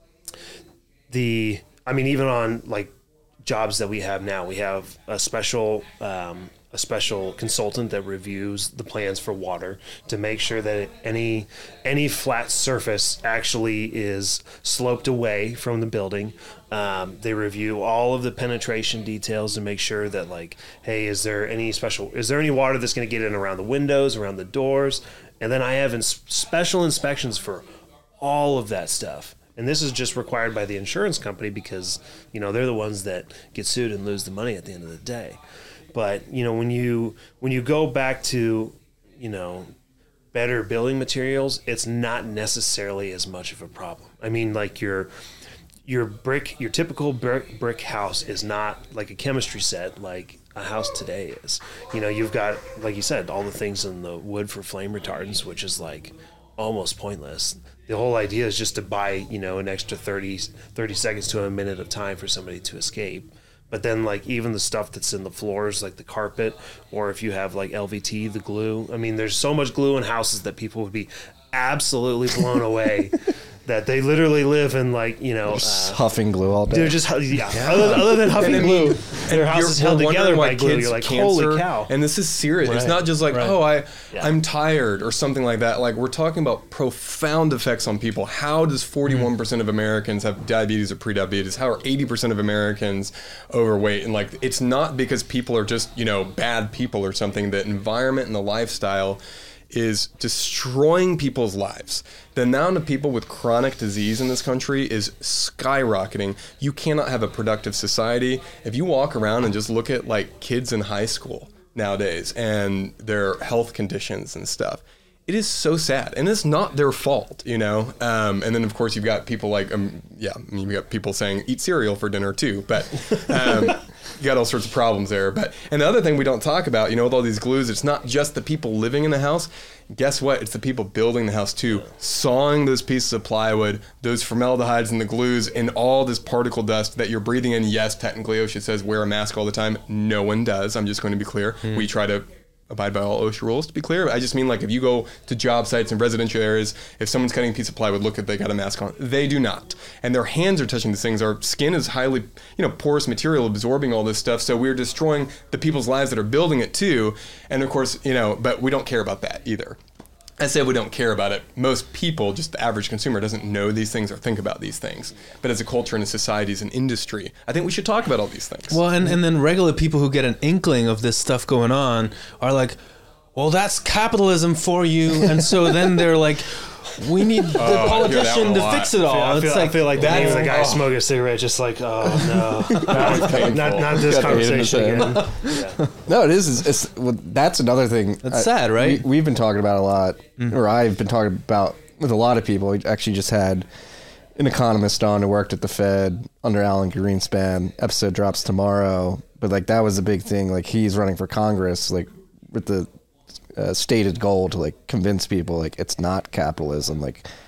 the I mean even on like jobs that we have now, we have a special um, a special consultant that reviews the plans for water to make sure that any any flat surface actually is sloped away from the building. Um, they review all of the penetration details to make sure that like, hey, is there any special, is there any water that's going to get in around the windows, around the doors? And then I have ins- special inspections for all of that stuff. And this is just required by the insurance company because, you know, they're the ones that get sued and lose the money at the end of the day. But, you know, when you when you go back to, you know, better building materials, it's not necessarily as much of a problem. I mean, like your your brick, your typical brick, brick house is not like a chemistry set like a house today is. You know, you've got, like you said, all the things in the wood for flame retardants, which is like almost pointless. The whole idea is just to buy, you know, an extra thirty, thirty seconds to a minute of time for somebody to escape. But then, like, even the stuff that's in the floors, like the carpet, or if you have, like, L V T, the glue. I mean, there's so much glue in houses that people would be absolutely blown away that they literally live in, like, you know... Uh, huffing glue all day. They're just, yeah. yeah. Other, other than huffing glue, their house is held together by glue. You're like, cancer, holy cow. And this is serious. Right. It's not just like, right. oh, I, yeah. I'm tired or something like that. Like, we're talking about profound effects on people. How does forty-one percent of Americans have diabetes or prediabetes? How are eighty percent of Americans overweight? And, like, it's not because people are just, you know, bad people or something. The environment and the lifestyle is destroying people's lives. The amount of people with chronic disease in this country is skyrocketing. You cannot have a productive society. If you walk around and just look at like kids in high school nowadays and their health conditions and stuff, it is so sad, and it's not their fault, you know. Um, and then of course you've got people like, um, yeah, I mean, you've got people saying eat cereal for dinner too, but um, you got all sorts of problems there. But and the other thing we don't talk about, you know, with all these glues, it's not just the people living in the house. Guess what? It's the people building the house too, sawing those pieces of plywood, those formaldehydes and the glues, and all this particle dust that you're breathing in. Yes, technically OSHA says wear a mask all the time. No one does. I'm just going to be clear. Hmm. We try to abide by all OSHA rules, to be clear. I just mean, like, if you go to job sites and residential areas, if someone's cutting a piece of plywood, look if they got a mask on. They do not. And their hands are touching these things. Our skin is highly, you know, porous material absorbing all this stuff. So we're destroying the people's lives that are building it too. And of course, you know, but we don't care about that either. I say we don't care about it. Most people, just the average consumer, doesn't know these things or think about these things. But as a culture and a society, as an industry, I think we should talk about all these things. Well, and, and then regular people who get an inkling of this stuff going on are like, well, that's capitalism for you. And so then they're like, we need the oh, politician to fix it all. I feel, it's I like, feel like the name of the guy oh. smoking a cigarette, just like, oh no, not, not, not this conversation again. Yeah. No, it is. It's, it's, well, that's another thing. That's I, sad, right? We, we've been talking about a lot, mm-hmm. or I've been talking about with a lot of people. We actually just had an economist on who worked at the Fed under Alan Greenspan. Episode drops tomorrow. But like that was a big thing. Like he's running for Congress, like with the uh, stated goal to like convince people like it's not capitalism. Like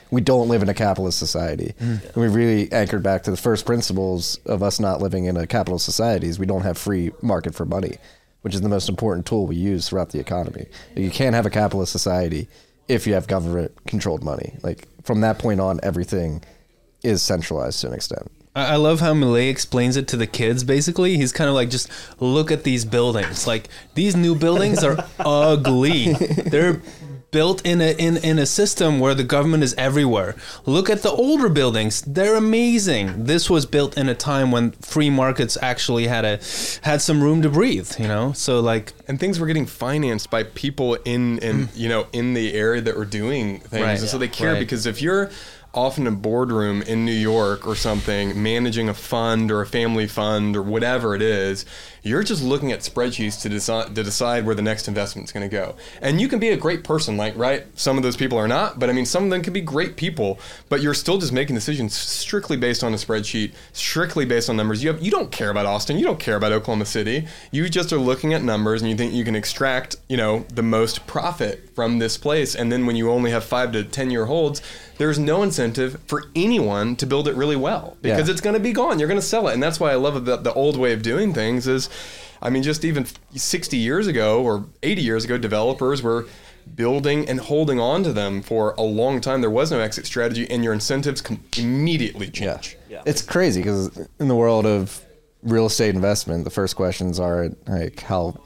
we don't live in a capitalist society. Mm. And we really anchored back to the first principles of us not living in a capitalist society is we don't have free market for money, which is the most important tool we use throughout the economy. You can't have a capitalist society if you have government-controlled money. Like, from that point on, everything is centralized to an extent. I love how Milei explains it to the kids, basically. He's kind of like, just look at these buildings. Like, these new buildings are ugly. They're built in a in, in a system where the government is everywhere. Look at the older buildings. They're amazing. This was built in a time when free markets actually had a had some room to breathe, you know? So, like... And things were getting financed by people in, in you know, in the area that were doing things. Right. And so they care Right. because if you're off in a boardroom in New York or something, managing a fund or a family fund or whatever it is, you're just looking at spreadsheets to decide to decide where the next investment's going to go. And you can be a great person, like, right? Some of those people are not, but I mean, some of them can be great people, but you're still just making decisions strictly based on a spreadsheet, strictly based on numbers. You have, you don't care about Austin. You don't care about Oklahoma City. You just are looking at numbers and you think you can extract, you know, the most profit from this place. And then when you only have five to ten year holds, there's no incentive for anyone to build it really well because Yeah. it's going to be gone. You're going to sell it. And that's why I love about the old way of doing things is, I mean, just even sixty years ago or eighty years ago, developers were building and holding on to them for a long time. There was no exit strategy and your incentives can immediately change. Yeah. It's crazy because in the world of real estate investment, the first questions are like, how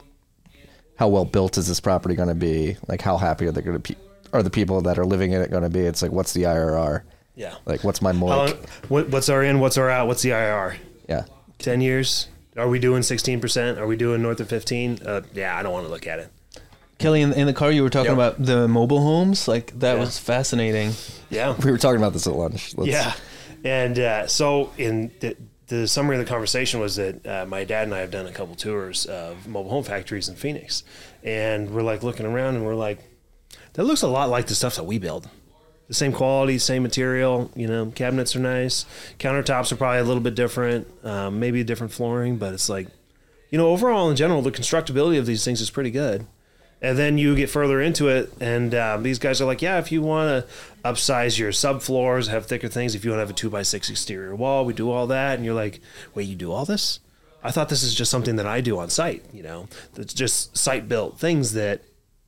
how well built is this property going to be? Like, how happy are they going to be? Are the people that are living in it going to be? It's like, what's the I R R? Yeah. Like, what's my How M O I C? long, what, what's our in? What's our out? What's the I R R? Yeah. ten years? Are we doing sixteen percent? Are we doing north of fifteen? Uh, yeah, I don't want to look at it. Kelly, in, in the car, you were talking Yep. about the mobile homes. Like, that Yeah. was fascinating. Yeah. We were talking about this at lunch. Let's, Yeah. And uh, so in the, the summary of the conversation was that uh, my dad and I have done a couple tours of mobile home factories in Phoenix. And we're like looking around and we're like, that looks a lot like the stuff that we build. The same quality, same material, you know, cabinets are nice. Countertops are probably a little bit different, um, maybe different flooring, but it's like, you know, overall in general, the constructability of these things is pretty good. And then you get further into it, and um, these guys are like, yeah, if you want to upsize your subfloors, have thicker things, if you want to have a two by six exterior wall, we do all that. And you're like, wait, you do all this? I thought this is just something that I do on site, you know, that's just site built things that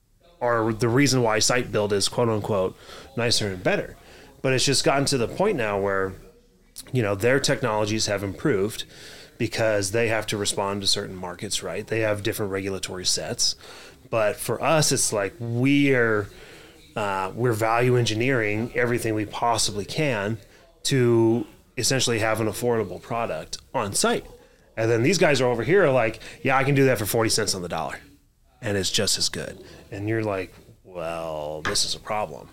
are the reason why site build is quote unquote nicer and better. But it's just gotten to the point now where, you know, their technologies have improved because they have to respond to certain markets, right? They have different regulatory sets. But for us, it's like we are, uh, we're value engineering everything we possibly can to essentially have an affordable product on site. And then these guys are over here like, yeah, I can do that for forty cents on the dollar. And it's just as good. And you're like, well, this is a problem.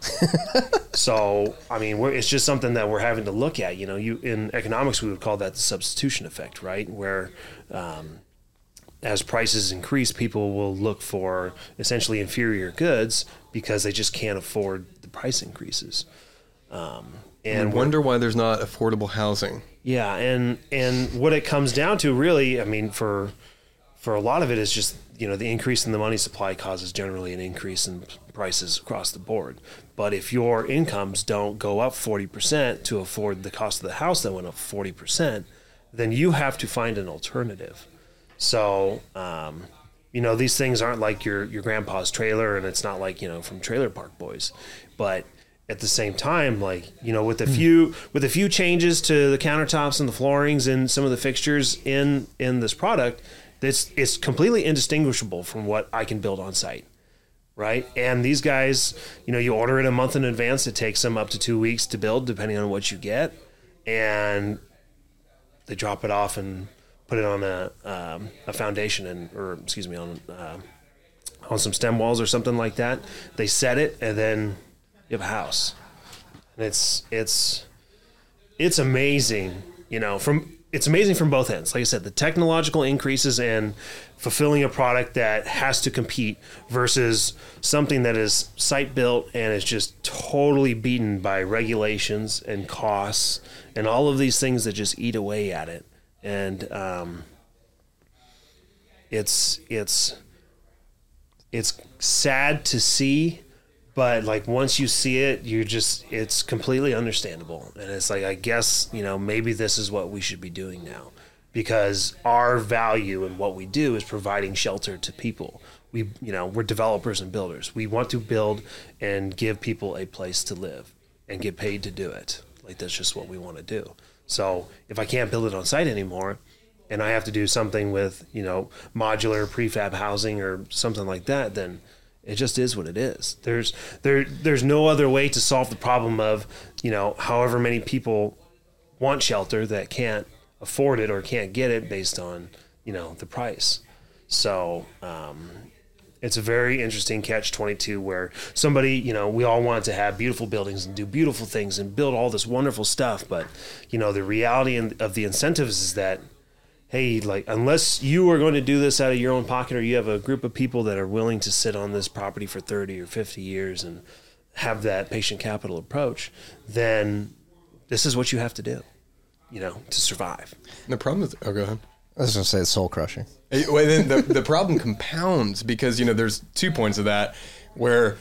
So, I mean, we're, it's just something that we're having to look at. You know, you in economics, we would call that the substitution effect, right? Where um, as prices increase, people will look for essentially inferior goods because they just can't afford the price increases. Um, and I wonder why there's not affordable housing. Yeah, and and what it comes down to really, I mean, for for a lot of it is just, you know, the increase in the money supply causes generally an increase in prices across the board. But if your incomes don't go up forty percent to afford the cost of the house that went up forty percent, then you have to find an alternative. So, um, you know, these things aren't like your, your grandpa's trailer, and it's not like, you know, from Trailer Park Boys. But at the same time, like, you know, with a few with a few changes to the countertops and the floorings and some of the fixtures in in this product, it's it's completely indistinguishable from what I can build on site, right? And these guys, you know, you order it a month in advance. It takes them up to two weeks to build, depending on what you get, and they drop it off and put it on a um, a foundation and or excuse me on uh, on some stem walls or something like that. They set it, and then you have a house. And it's it's it's amazing, you know, from it's amazing from both ends. Like I said, the technological increases and fulfilling a product that has to compete versus something that is site built and is just totally beaten by regulations and costs and all of these things that just eat away at it. And um, it's it's it's sad to see. But like once you see it, you just it's completely understandable, and it's like I guess you know maybe this is what we should be doing now, because our value in what we do is providing shelter to people. We you know we're developers and builders. We want to build and give people a place to live and get paid to do it. Like that's just what we want to do. So if I can't build it on site anymore, and I have to do something with you know modular prefab housing or something like that, then it just is what it is. There's there there's no other way to solve the problem of, you know, however many people want shelter that can't afford it or can't get it based on, you know, the price. So um, it's a very interesting catch twenty-two where somebody, you know, we all want to have beautiful buildings and do beautiful things and build all this wonderful stuff. But, you know, the reality of the incentives is that, hey, like, unless you are going to do this out of your own pocket or you have a group of people that are willing to sit on this property for thirty or fifty years and have that patient capital approach, then this is what you have to do, you know, to survive. The problem is, oh, go ahead. I was going to say it's soul crushing. Well, then the, the problem compounds because, you know, there's two points of that where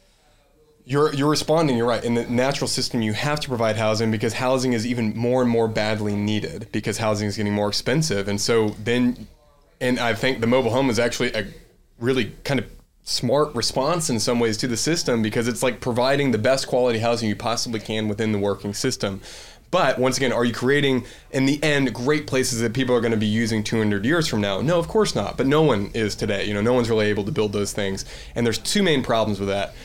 You're you're responding, you're right. In the natural system, you have to provide housing because housing is even more and more badly needed because housing is getting more expensive. And so then, and I think the mobile home is actually a really kind of smart response in some ways to the system because it's like providing the best quality housing you possibly can within the working system. But once again, are you creating, in the end, great places that people are going to be using two hundred years from now? No, of course not. But no one is today. You know, no one's really able to build those things. And there's two main problems with that.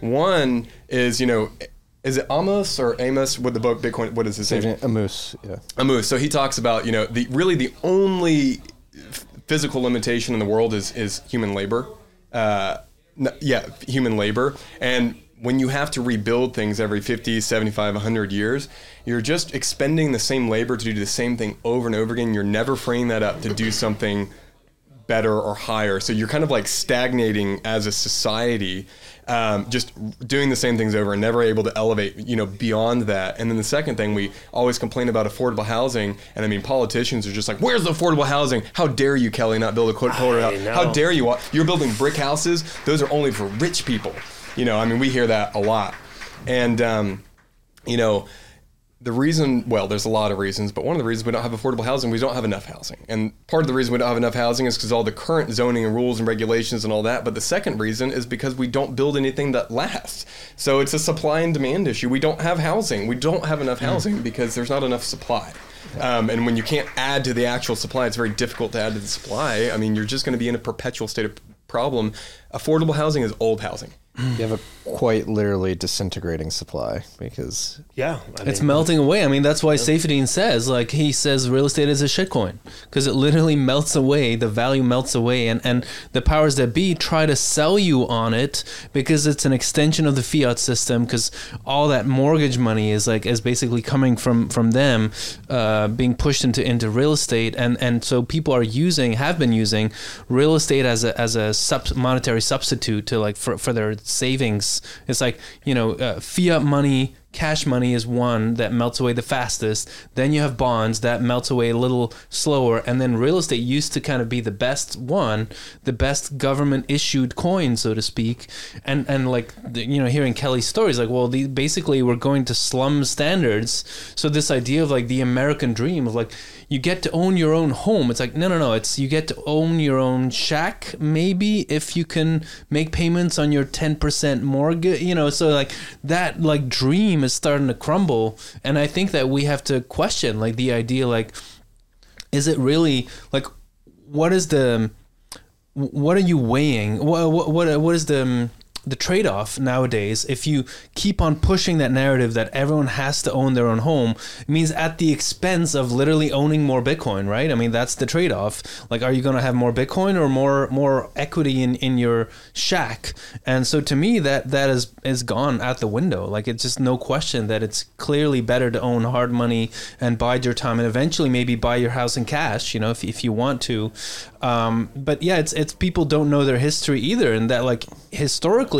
One is, you know, is it Amos or Amos with the book Bitcoin? What is his name? Amos, yeah. Amos. So he talks about, you know, the really the only physical limitation in the world is is human labor. Uh, yeah, human labor. And when you have to rebuild things every fifty, seventy-five, one hundred years, you're just expending the same labor to do the same thing over and over again. You're never freeing that up to do something better or higher. So you're kind of like stagnating as a society, um, just doing the same things over and never able to elevate, you know, beyond that. And then the second thing, we always complain about affordable housing. And I mean, politicians are just like, where's the affordable housing? How dare you, Kelly, not build a affordable house? How dare you? You're building brick houses. Those are only for rich people. You know, I mean, we hear that a lot. And, um, you know, the reason, well, there's a lot of reasons, but one of the reasons we don't have affordable housing, we don't have enough housing. And part of the reason we don't have enough housing is because all the current zoning and rules and regulations and all that. But the second reason is because we don't build anything that lasts. So it's a supply and demand issue. We don't have housing. We don't have enough housing because there's not enough supply. Um, and when you can't add to the actual supply, it's very difficult to add to the supply. I mean, you're just going to be in a perpetual state of problem. Affordable housing is old housing. You have a quite literally disintegrating supply because yeah, I it's mean, melting away. I mean, that's why Saifedean says, like, he says real estate is a shitcoin because it literally melts away. The value melts away, and, and the powers that be try to sell you on it because it's an extension of the fiat system. Because all that mortgage money is like is basically coming from from them, uh, being pushed into into real estate, and and so people are using have been using real estate as a as a sub- monetary substitute to like for for their savings. It's like, you know, uh, fiat money, cash money is one that melts away the fastest. Then you have bonds that melts away a little slower. And then real estate used to kind of be the best one, the best government issued coin, so to speak. And, and like, you know, hearing Kelly's stories, like, well, the, basically we're going to slum standards. So this idea of like the American dream of like, you get to own your own home. It's like, no, no, no. It's you get to own your own shack, maybe, if you can make payments on your ten percent mortgage, you know, so like that like dream is starting to crumble. And I think that we have to question like the idea, like, is it really like, what is the, what are you weighing? What, what, what, what is the, the trade-off nowadays? If you keep on pushing that narrative that everyone has to own their own home, it means at the expense of literally owning more Bitcoin, right? I mean, that's the trade-off. Like, are you going to have more Bitcoin or more more equity in, in your shack? And so to me, that that is is gone out the window. Like, it's just no question that it's clearly better to own hard money and bide your time and eventually maybe buy your house in cash, you know, if if you want to. Um, but yeah, it's it's people don't know their history either, and that like historically,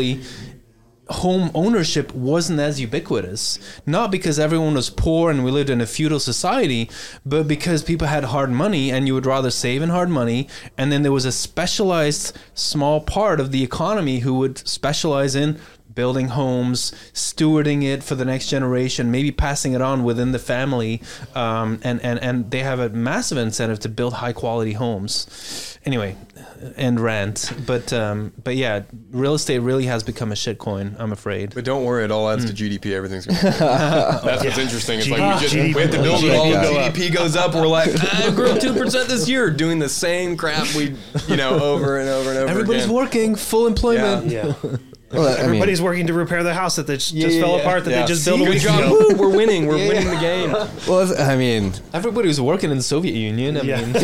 home ownership wasn't as ubiquitous, not because everyone was poor and we lived in a feudal society, but because people had hard money and you would rather save in hard money. And then there was a specialized small part of the economy who would specialize in building homes, stewarding it for the next generation, maybe passing it on within the family, um, and and and they have a massive incentive to build high quality homes. Anyway, and rent, but um, but yeah, real estate really has become a shitcoin, I'm afraid. But don't worry, it all adds Mm. to G D P. Everything's going to be That's what's Yeah. interesting. It's G- like we just G D P we have to build it all. G D P G D P goes up. We're like, ah, grew two percent this year, doing the same crap we, you know, over and over and over. Everybody's again. working, full employment. Yeah. Well, I mean, Everybody's working to repair the house that they just, Yeah, just yeah, fell yeah. apart that Yeah. they just See, built a good week job. ago. Woo, we're winning. We're winning the game. well, I mean, Everybody was working in the Soviet Union. I Yeah. mean,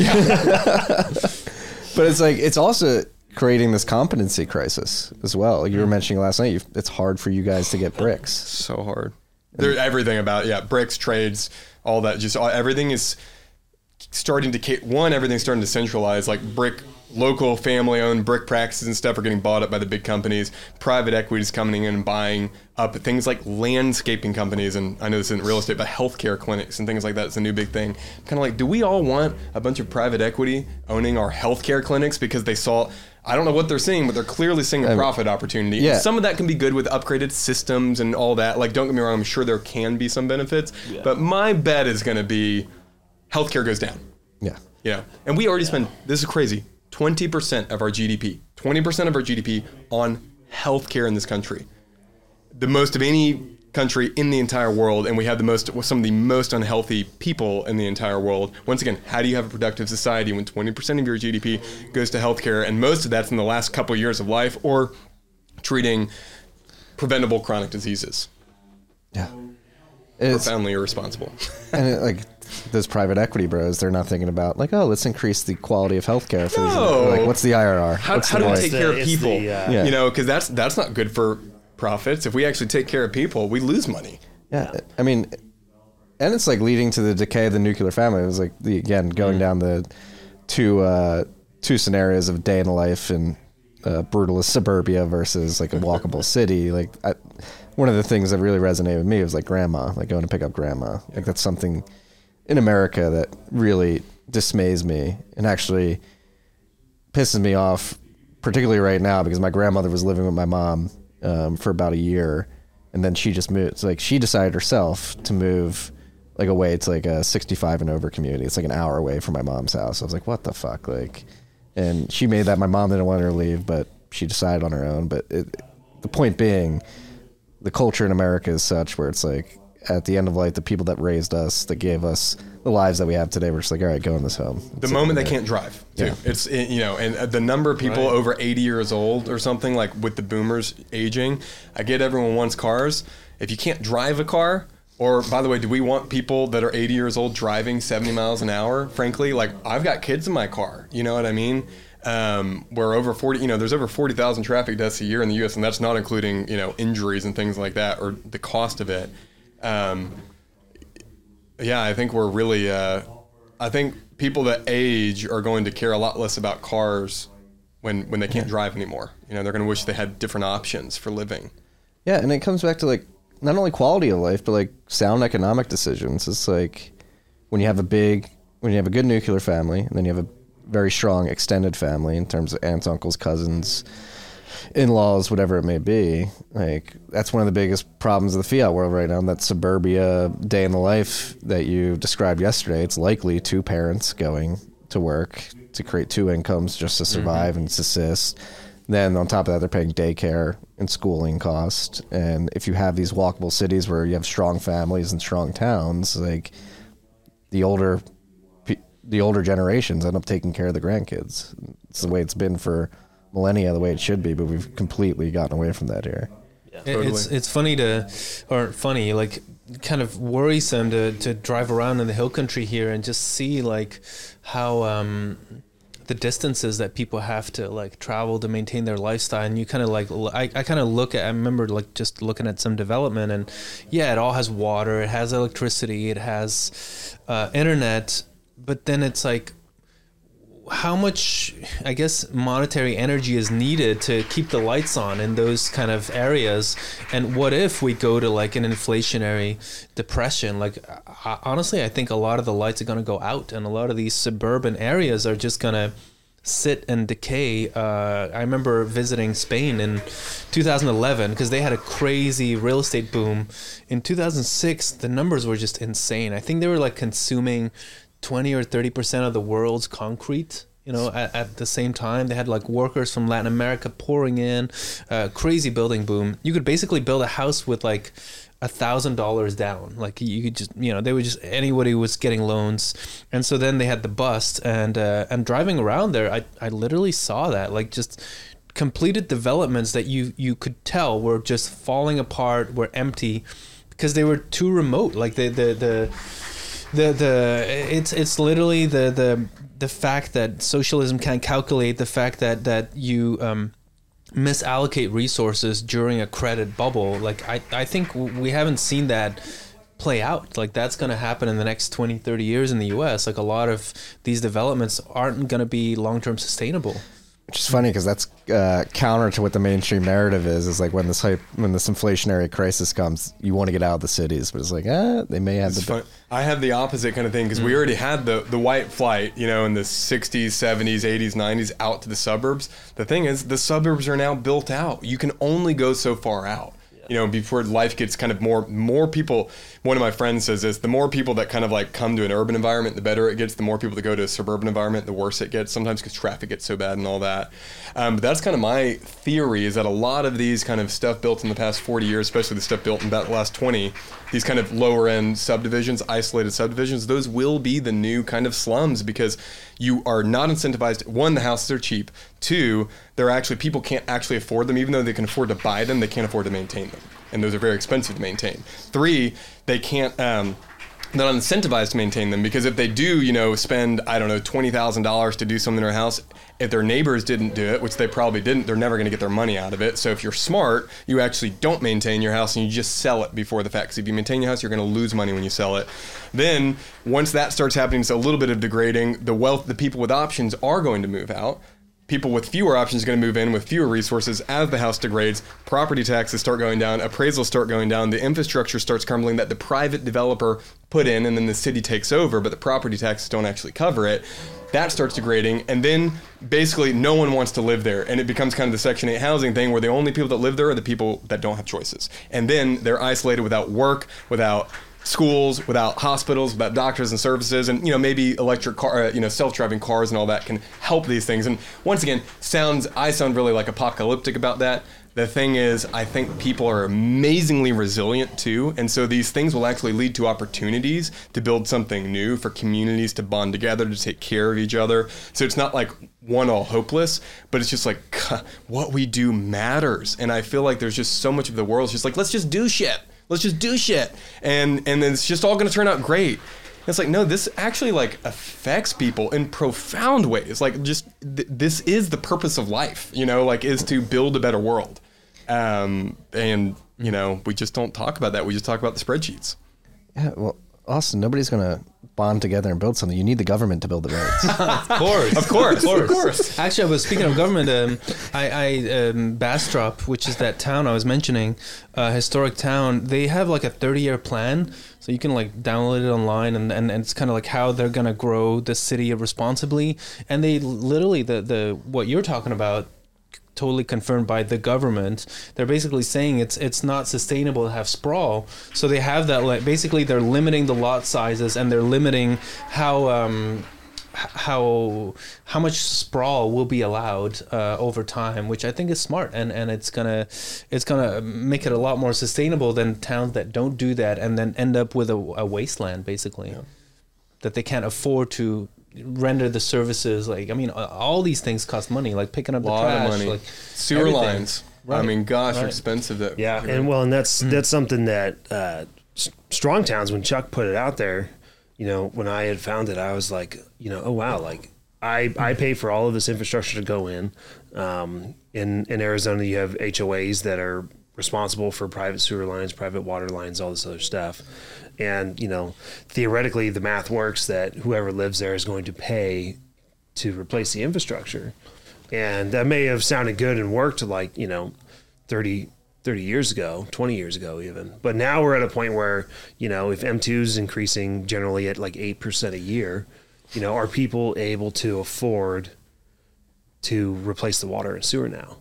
but it's like it's also creating this competency crisis as well. Like you were mentioning last night, you've, it's hard for you guys to get bricks. So hard. There, everything about yeah, bricks, trades, all that. Just all, everything is starting to ca- one. Everything's starting to centralize. Like brick, local family-owned brick practices and stuff are getting bought up by the big companies. Private equity is coming in and buying up things like landscaping companies, and I know this isn't real estate, but healthcare clinics and things like that is a new big thing. Kind of like, do we all want a bunch of private equity owning our healthcare clinics because they saw? I don't know what they're seeing, but they're clearly seeing a profit opportunity. yeah. Some of that can be good with upgraded systems and all that. Like, don't get me wrong, I'm sure there can be some benefits, but my bet is going to be healthcare goes down. Yeah. Yeah. And we already spend, this is crazy, twenty percent of our G D P, twenty percent of our G D P on healthcare in this country. The most of any country in the entire world, and we have the most, some of the most unhealthy people in the entire world. Once again, how do you have a productive society when twenty percent of your G D P goes to healthcare, and most of that's in the last couple years of life, or treating preventable chronic diseases? Yeah. It's, Profoundly irresponsible. and it, like those private equity bros, they're not thinking about like, oh, let's increase the quality of healthcare for these. No. Like, what's the I R R? How, What's how the do we voice? take the- care of it's people? the, uh, Yeah. You know, because that's that's not good for profits. If we actually take care of people, we lose money. Yeah, I mean, and it's like leading to the decay of the nuclear family. It was like the again going down the two uh, two scenarios of day in the life in uh, brutalist suburbia versus like a walkable city. Like I, one of the things that really resonated with me was like grandma, like going to pick up grandma. Like that's something in America that really dismays me and actually pisses me off, particularly right now because my grandmother was living with my mom um, for about a year. And then she just moved. So like she decided herself to move like away to like a sixty-five and over community. It's like an hour away from my mom's house. I was like, what the fuck? Like, and she made that. My mom didn't want her to leave, but she decided on her own. But it, the point being, the culture in America is such where it's like at the end of life, the people that raised us, that gave us the lives that we have today, we're just like, all right, go in this home. The moment they can't drive, too. Yeah. It's, it, you know, and the number of people over eighty years old or something, like with the boomers aging, I get everyone wants cars. If you can't drive a car, or by the way, do we want people that are eighty years old driving seventy miles an hour? Frankly, like I've got kids in my car, you know what I mean? Um, we're over forty, you know, there's over forty thousand traffic deaths a year in the U S, and that's not including, you know, injuries and things like that, or the cost of it. Um, yeah, I think we're really, uh, I think people that age are going to care a lot less about cars when, when they can't drive anymore. You know, they're going to wish they had different options for living. Yeah, and it comes back to like not only quality of life, but like sound economic decisions. It's like when you have a big, when you have a good nuclear family, and then you have a very strong extended family in terms of aunts, uncles, cousins, in-laws, whatever it may be. Like that's one of the biggest problems of the fiat world right now. That suburbia day in the life that you described yesterday. It's likely two parents going to work to create two incomes just to survive mm-hmm. and subsist. Then on top of that, they're paying daycare and schooling cost. And if you have these walkable cities where you have strong families and strong towns, like the older, the older generations end up taking care of the grandkids. It's the way it's been for millennia, the way it should be, but we've completely gotten away from that here. Yeah, totally. It's it's funny to, or funny, like kind of worrisome to, to drive around in the hill country here and just see like how um, the distances that people have to like travel to maintain their lifestyle. And you kind of like, I, I kind of look at, I remember like just looking at some development and yeah, it all has water, it has electricity, it has uh, internet, but then it's like, how much, I guess, monetary energy is needed to keep the lights on in those kind of areas? And what if we go to like an inflationary depression? Like, I, honestly, I think a lot of the lights are going to go out, and a lot of these suburban areas are just going to sit and decay. Uh, I remember visiting Spain in two thousand eleven because they had a crazy real estate boom. In two thousand six, the numbers were just insane. I think they were like consuming twenty or thirty percent of the world's concrete. You know, at, at the same time, they had like workers from Latin America pouring in, uh, crazy building boom. You could basically build a house with like a thousand dollars down. Like you could just, you know, they would just, anybody was getting loans. And so then they had the bust, and, uh, and driving around there, I, I literally saw that, like just completed developments that you, you could tell were just falling apart, were empty because they were too remote. Like the, the, the, the, the, it's, it's literally the, the, the fact that socialism can't calculate, the fact that that you um, misallocate resources during a credit bubble. Like I, I think we haven't seen that play out. Like that's going to happen in the next twenty, thirty years in the U S. Like a lot of these developments aren't going to be long-term sustainable. Which is funny because that's uh, counter to what the mainstream narrative is. Is like when this hype, when this inflationary crisis comes, you want to get out of the cities, but it's like, ah, they may have It's the. fun. I have the opposite kind of thing because Mm. we already had the the white flight, you know, in the sixties, seventies, eighties, nineties out to the suburbs. The thing is, the suburbs are now built out. You can only go so far out. You know, before life gets kind of more, more people, one of my friends says this, the more people that kind of like come to an urban environment, the better it gets. The more people that go to a suburban environment, the worse it gets, sometimes because traffic gets so bad and all that. Um, but that's kind of my theory, is that a lot of these kind of stuff built in the past forty years, especially the stuff built in about the last twenty, these kind of lower end subdivisions, isolated subdivisions, those will be the new kind of slums because you are not incentivized. One, the houses are cheap. Two, they're actually, people can't actually afford them. Even though they can afford to buy them, they can't afford to maintain them. And those are very expensive to maintain. Three, they can't, um, they're not incentivized to maintain them because if they do, you know, spend, I don't know, twenty thousand dollars to do something in their house, if their neighbors didn't do it, which they probably didn't, they're never going to get their money out of it. So if you're smart, you actually don't maintain your house and you just sell it before the fact. Because if you maintain your house, you're going to lose money when you sell it. Then once that starts happening, it's a little bit of degrading. The wealth, the people with options are going to move out. People with fewer options are going to move in with fewer resources. As the house degrades, property taxes start going down, appraisals start going down, the infrastructure starts crumbling that the private developer put in, and then the city takes over, but the property taxes don't actually cover it. That starts degrading, and then basically no one wants to live there, and it becomes kind of the Section eight housing thing where the only people that live there are the people that don't have choices. And then they're isolated without work, without schools, without hospitals, without doctors and services, and you know maybe electric car, uh, you know self-driving cars and all that can help these things. And once again, sounds I sound really like apocalyptic about that. The thing is, I think people are amazingly resilient too, and so these things will actually lead to opportunities to build something new for communities to bond together, to take care of each other. So it's not like one all hopeless, but it's just like what we do matters. And I feel like there's just so much of the world is just like, let's just do shit. Let's just do shit. And and then it's just all going to turn out great. It's like, no, this actually like affects people in profound ways. Like just th- this is the purpose of life, you know, like is to build a better world. Um, and, you know, we just don't talk about that. We just talk about the spreadsheets. Yeah, well, Austin, nobody's going to bond together and build something. You need the government to build the roads. Of course, of course, of course. Of course. Actually, I was speaking of government. Um, I, I um, Bastrop, which is that town I was mentioning, uh, historic town. They have like a thirty-year plan, so you can like download it online, and, and, and it's kind of like how they're gonna grow the city responsibly. And they literally the the what you're talking about. Totally confirmed by the government. They're basically saying it's it's not sustainable to have sprawl. So they have that like basically they're limiting the lot sizes and they're limiting how um how how much sprawl will be allowed uh, over time, which I think is smart, and and it's gonna it's gonna make it a lot more sustainable than towns that don't do that and then end up with a, a wasteland basically, yeah. that they can't afford to render the services. Like I mean, all these things cost money, like picking up the lot trash, of money. like sewer everything. lines. Right. I mean, gosh, Right. they're expensive. That Yeah, and well, and that's Mm. that's something that uh, S- Strong Towns, when Chuck put it out there, you know, when I had found it, I was like, you know, oh wow, like I I pay for all of this infrastructure to go in. Um, in in Arizona, you have H O As that are responsible for private sewer lines, private water lines, all this other stuff. And, you know, theoretically, the math works that whoever lives there is going to pay to replace the infrastructure. And that may have sounded good and worked like, you know, thirty, thirty years ago, twenty years ago even. But now we're at a point where, you know, if M two is increasing generally at like eight percent a year, you know, are people able to afford to replace the water and sewer now.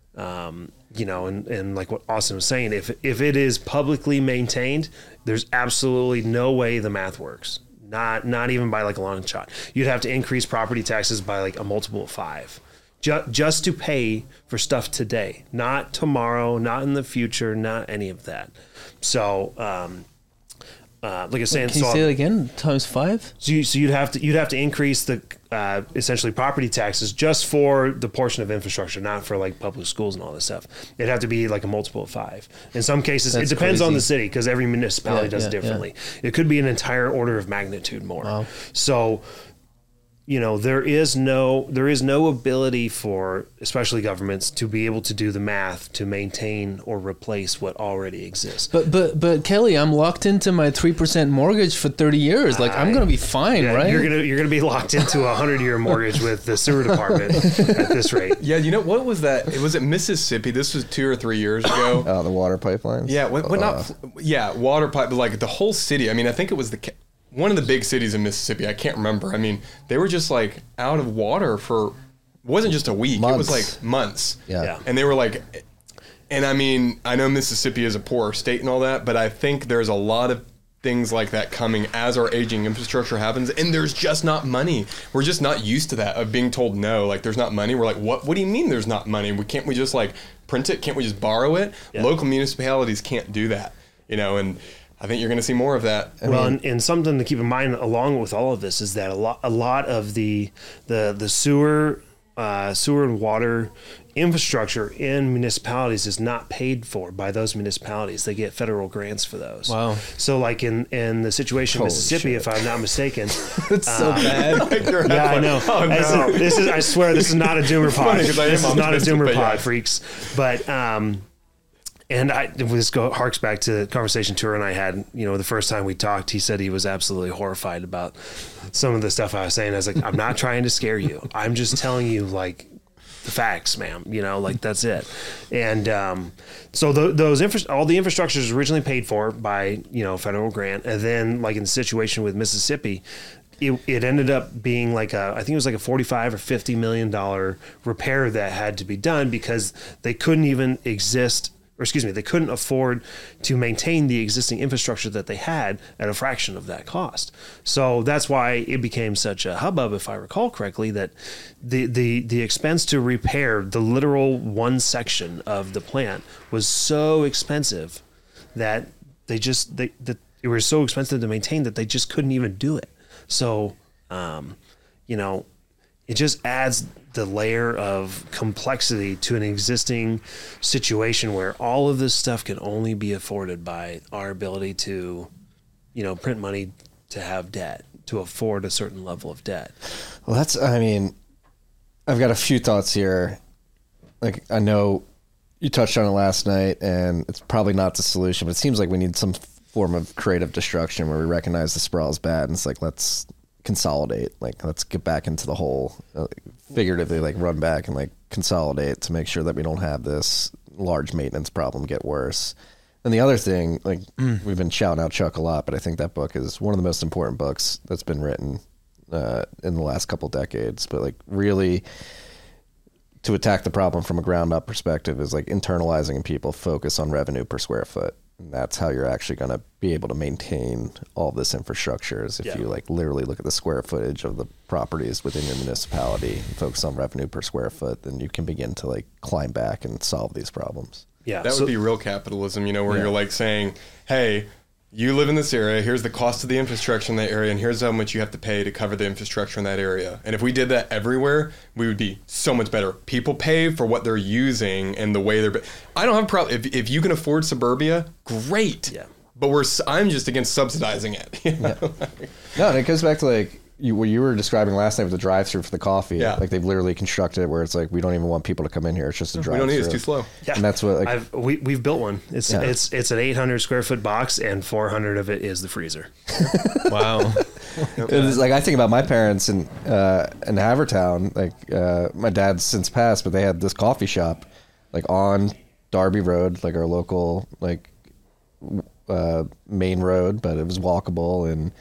Um, you know, and, and like what Austin was saying, if if it is publicly maintained, there's absolutely no way the math works. Not not even by like a long shot. You'd have to increase property taxes by like a multiple of five. Just, just to pay for stuff today, not tomorrow, not in the future, not any of that. So, um, uh, like I was saying, Can you so, say it again? Times five? so, you, so you'd have to you'd have to increase the uh, essentially property taxes just for the portion of infrastructure, not for like public schools and all this stuff. It'd have to be like a multiple of five. In some cases, That's it depends crazy. on the city because every municipality Yeah, does yeah, it differently. It could be an entire order of magnitude more. Wow. So, you know, there is no there is no ability for especially governments to be able to do the math to maintain or replace what already exists. But but but Kelly, I'm locked into my three percent mortgage for thirty years. Like I'm gonna be fine, Yeah, right? You're gonna you're gonna be locked into a hundred year mortgage with the sewer department at this rate. Yeah, you know what was that? It was it Mississippi. This was two or three years ago. Oh, the water pipelines. Yeah, what, what Uh, not? Yeah, water pipe, but like the whole city. I mean, I think it was the ca- one of the big cities in Mississippi. I can't remember. I mean, they were just like out of water for. It wasn't just a week. It was Months. like months. Yeah. Yeah. And they were like, and I mean, I know Mississippi is a poor state and all that, but I think there's a lot of things like that coming as our aging infrastructure happens, and there's just not money. We're just not used to that of being told no. Like there's not money. We're like, what? What do you mean there's not money? We can't we just like print it? Can't we just borrow it? Yeah. Local municipalities can't do that, you know. And I think you're going to see more of that. Well, and, and something to keep in mind along with all of this is that a lot a lot of the the the sewer uh, sewer and water infrastructure in municipalities is not paid for by those municipalities. They get federal grants for those. Wow. So like in, in the situation in Holy Mississippi, shit. if I'm not mistaken. It's so bad. Yeah, I know. Oh, This no. is- This is, I swear, this is not a doomer pod. funny 'cause I am This is not a optimistic, doomer but pod, yeah. freaks. But, um, and I this go harks back to the conversation Tura and I had. You know, the first time we talked, he said he was absolutely horrified about some of the stuff I was saying. I was like, I'm not trying to scare you. I'm just telling you, like, the facts, ma'am. You know, like that's it. And um, so th- those infra- all the infrastructure is originally paid for by you know federal grant, and then like in the situation with Mississippi. It, it ended up being like a, I think it was like a forty-five or fifty million dollar repair that had to be done because they couldn't even exist, or excuse me, they couldn't afford to maintain the existing infrastructure that they had at a fraction of that cost. So that's why it became such a hubbub, if I recall correctly, that the the the expense to repair the literal one section of the plant was so expensive that they just they that it was so expensive to maintain that they just couldn't even do it. So, um, you know, it just adds the layer of complexity to an existing situation where all of this stuff can only be afforded by our ability to, you know, print money to have debt, to afford a certain level of debt. Well, that's, I mean, I've got a few thoughts here. Like, I know you touched on it last night, and it's probably not the solution, but it seems like we need some form of creative destruction where we recognize the sprawl is bad, and it's like, let's consolidate. Like, let's get back into the hole, uh, figuratively, like, run back and, like, consolidate to make sure that we don't have this large maintenance problem get worse. And the other thing, like, mm. we've been shouting out Chuck a lot, but I think that book is one of the most important books that's been written uh, in the last couple decades. But, like, really to attack the problem from a ground up perspective is, like, internalizing in people focus on revenue per square foot. And that's how you're actually going to be able to maintain all this infrastructure is if Yeah. you, like, literally look at the square footage of the properties within your municipality and focus on revenue per square foot, then you can begin to, like, climb back and solve these problems. Yeah. That so- would be real capitalism, you know, where Yeah. you're like saying, hey, you live in this area, here's the cost of the infrastructure in that area, and here's how much you have to pay to cover the infrastructure in that area. And if we did that everywhere, we would be so much better. People pay for what they're using and the way they're... I don't have a problem. If, if you can afford suburbia, great. Yeah. But we're I'm just against subsidizing it. You know? No, and it goes back to, like, you, what you were describing last night with the drive-through for the coffee. Yeah. Like, they've literally constructed it where it's like, we don't even want people to come in here. It's just a We drive-through. don't need it. It's too slow. Yeah. And that's what, like, I've, we, we've built one. It's Yeah. it's it's an eight hundred square foot box, and four hundred of it is the freezer. Wow. it's like, I think about my parents in, uh, in Havertown. Like, uh, my dad's since passed, but they had this coffee shop, like, on Darby Road, like our local, like, uh, main road, but it was walkable, and it's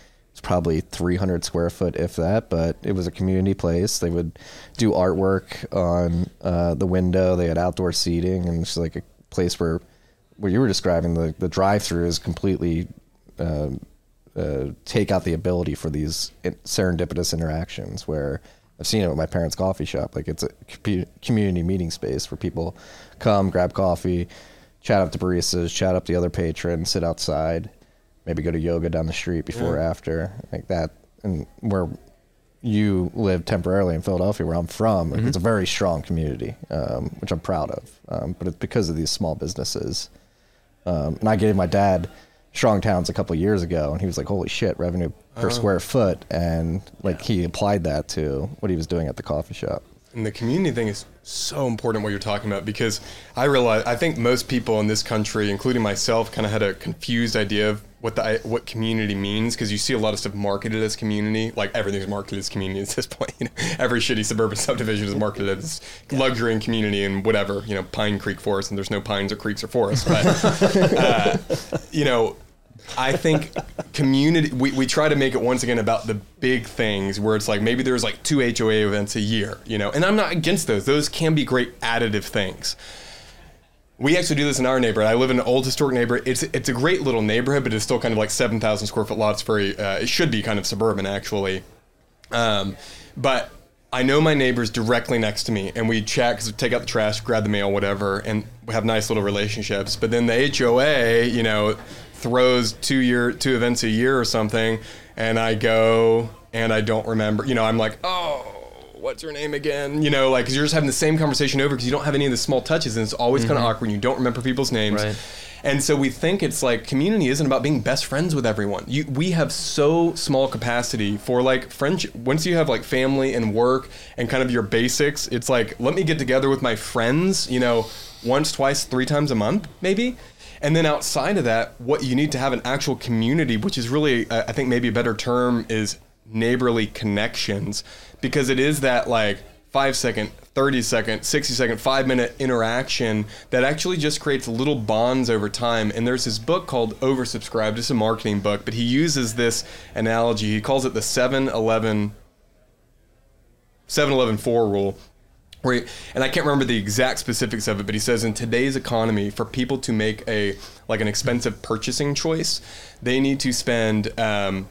probably three hundred square foot, if that, but it was a community place. They would do artwork on uh, the window. They had outdoor seating, and it's like a place where, where you were describing, the, the drive-through is completely uh, uh, take out the ability for these serendipitous interactions, where I've seen it with my parents' coffee shop. Like, it's a community meeting space where people come, grab coffee, chat up the baristas, chat up the other patrons, sit outside, maybe go to yoga down the street before Yeah. or after, like that. And where you live temporarily in Philadelphia, where I'm from, like, Mm-hmm. it's a very strong community, um, which I'm proud of. Um, but it's because of these small businesses. Um, and I gave my dad Strong Towns a couple of years ago, and he was like, holy shit, revenue per Oh. square foot. And like he applied that to what he was doing at the coffee shop. And the community thing is so important, what you're talking about, because I realize, I think most people in this country, including myself, kind of had a confused idea of what the what community means, because you see a lot of stuff marketed as community, like everything's marketed as community at this point. You know, every shitty suburban subdivision is marketed as luxury and community and whatever, you know, Pine Creek Forest, and there's no pines or creeks or forests. But, uh, you know, I think community, we, we try to make it once again about the big things, where it's like maybe there's like two H O A events a year, you know, and I'm not against those. Those can be great additive things. We actually do this in our neighborhood. I live in an old historic neighborhood. It's it's a great little neighborhood, but it's still kind of like seven thousand square foot lots. Very, uh, it should be kind of suburban actually. Um, but I know my neighbors directly next to me, and we chat, because we take out the trash, grab the mail, whatever, and we have nice little relationships. But then the H O A, you know, throws two year two events a year or something, and I go and I don't remember. You know, I'm like, oh, what's her name again? You know, like, 'cause you're just having the same conversation over because you don't have any of the small touches, and it's always mm-hmm. kind of awkward. You don't remember people's names. Right. And so we think it's like community isn't about being best friends with everyone. You, we have so small capacity for like friendship. Once you have like family and work and kind of your basics, it's like, let me get together with my friends, you know, once, twice, three times a month, maybe. And then outside of that, what you need to have an actual community, which is really, uh, I think maybe a better term is neighborly connections, because it is that like five second, thirty second, sixty second, five minute interaction that actually just creates little bonds over time. And there's this book called Oversubscribed. It's a marketing book, but he uses this analogy. He calls it the seven eleven four rule. Where he, and I can't remember the exact specifics of it, but he says in today's economy, for people to make a like an expensive purchasing choice, they need to spend um,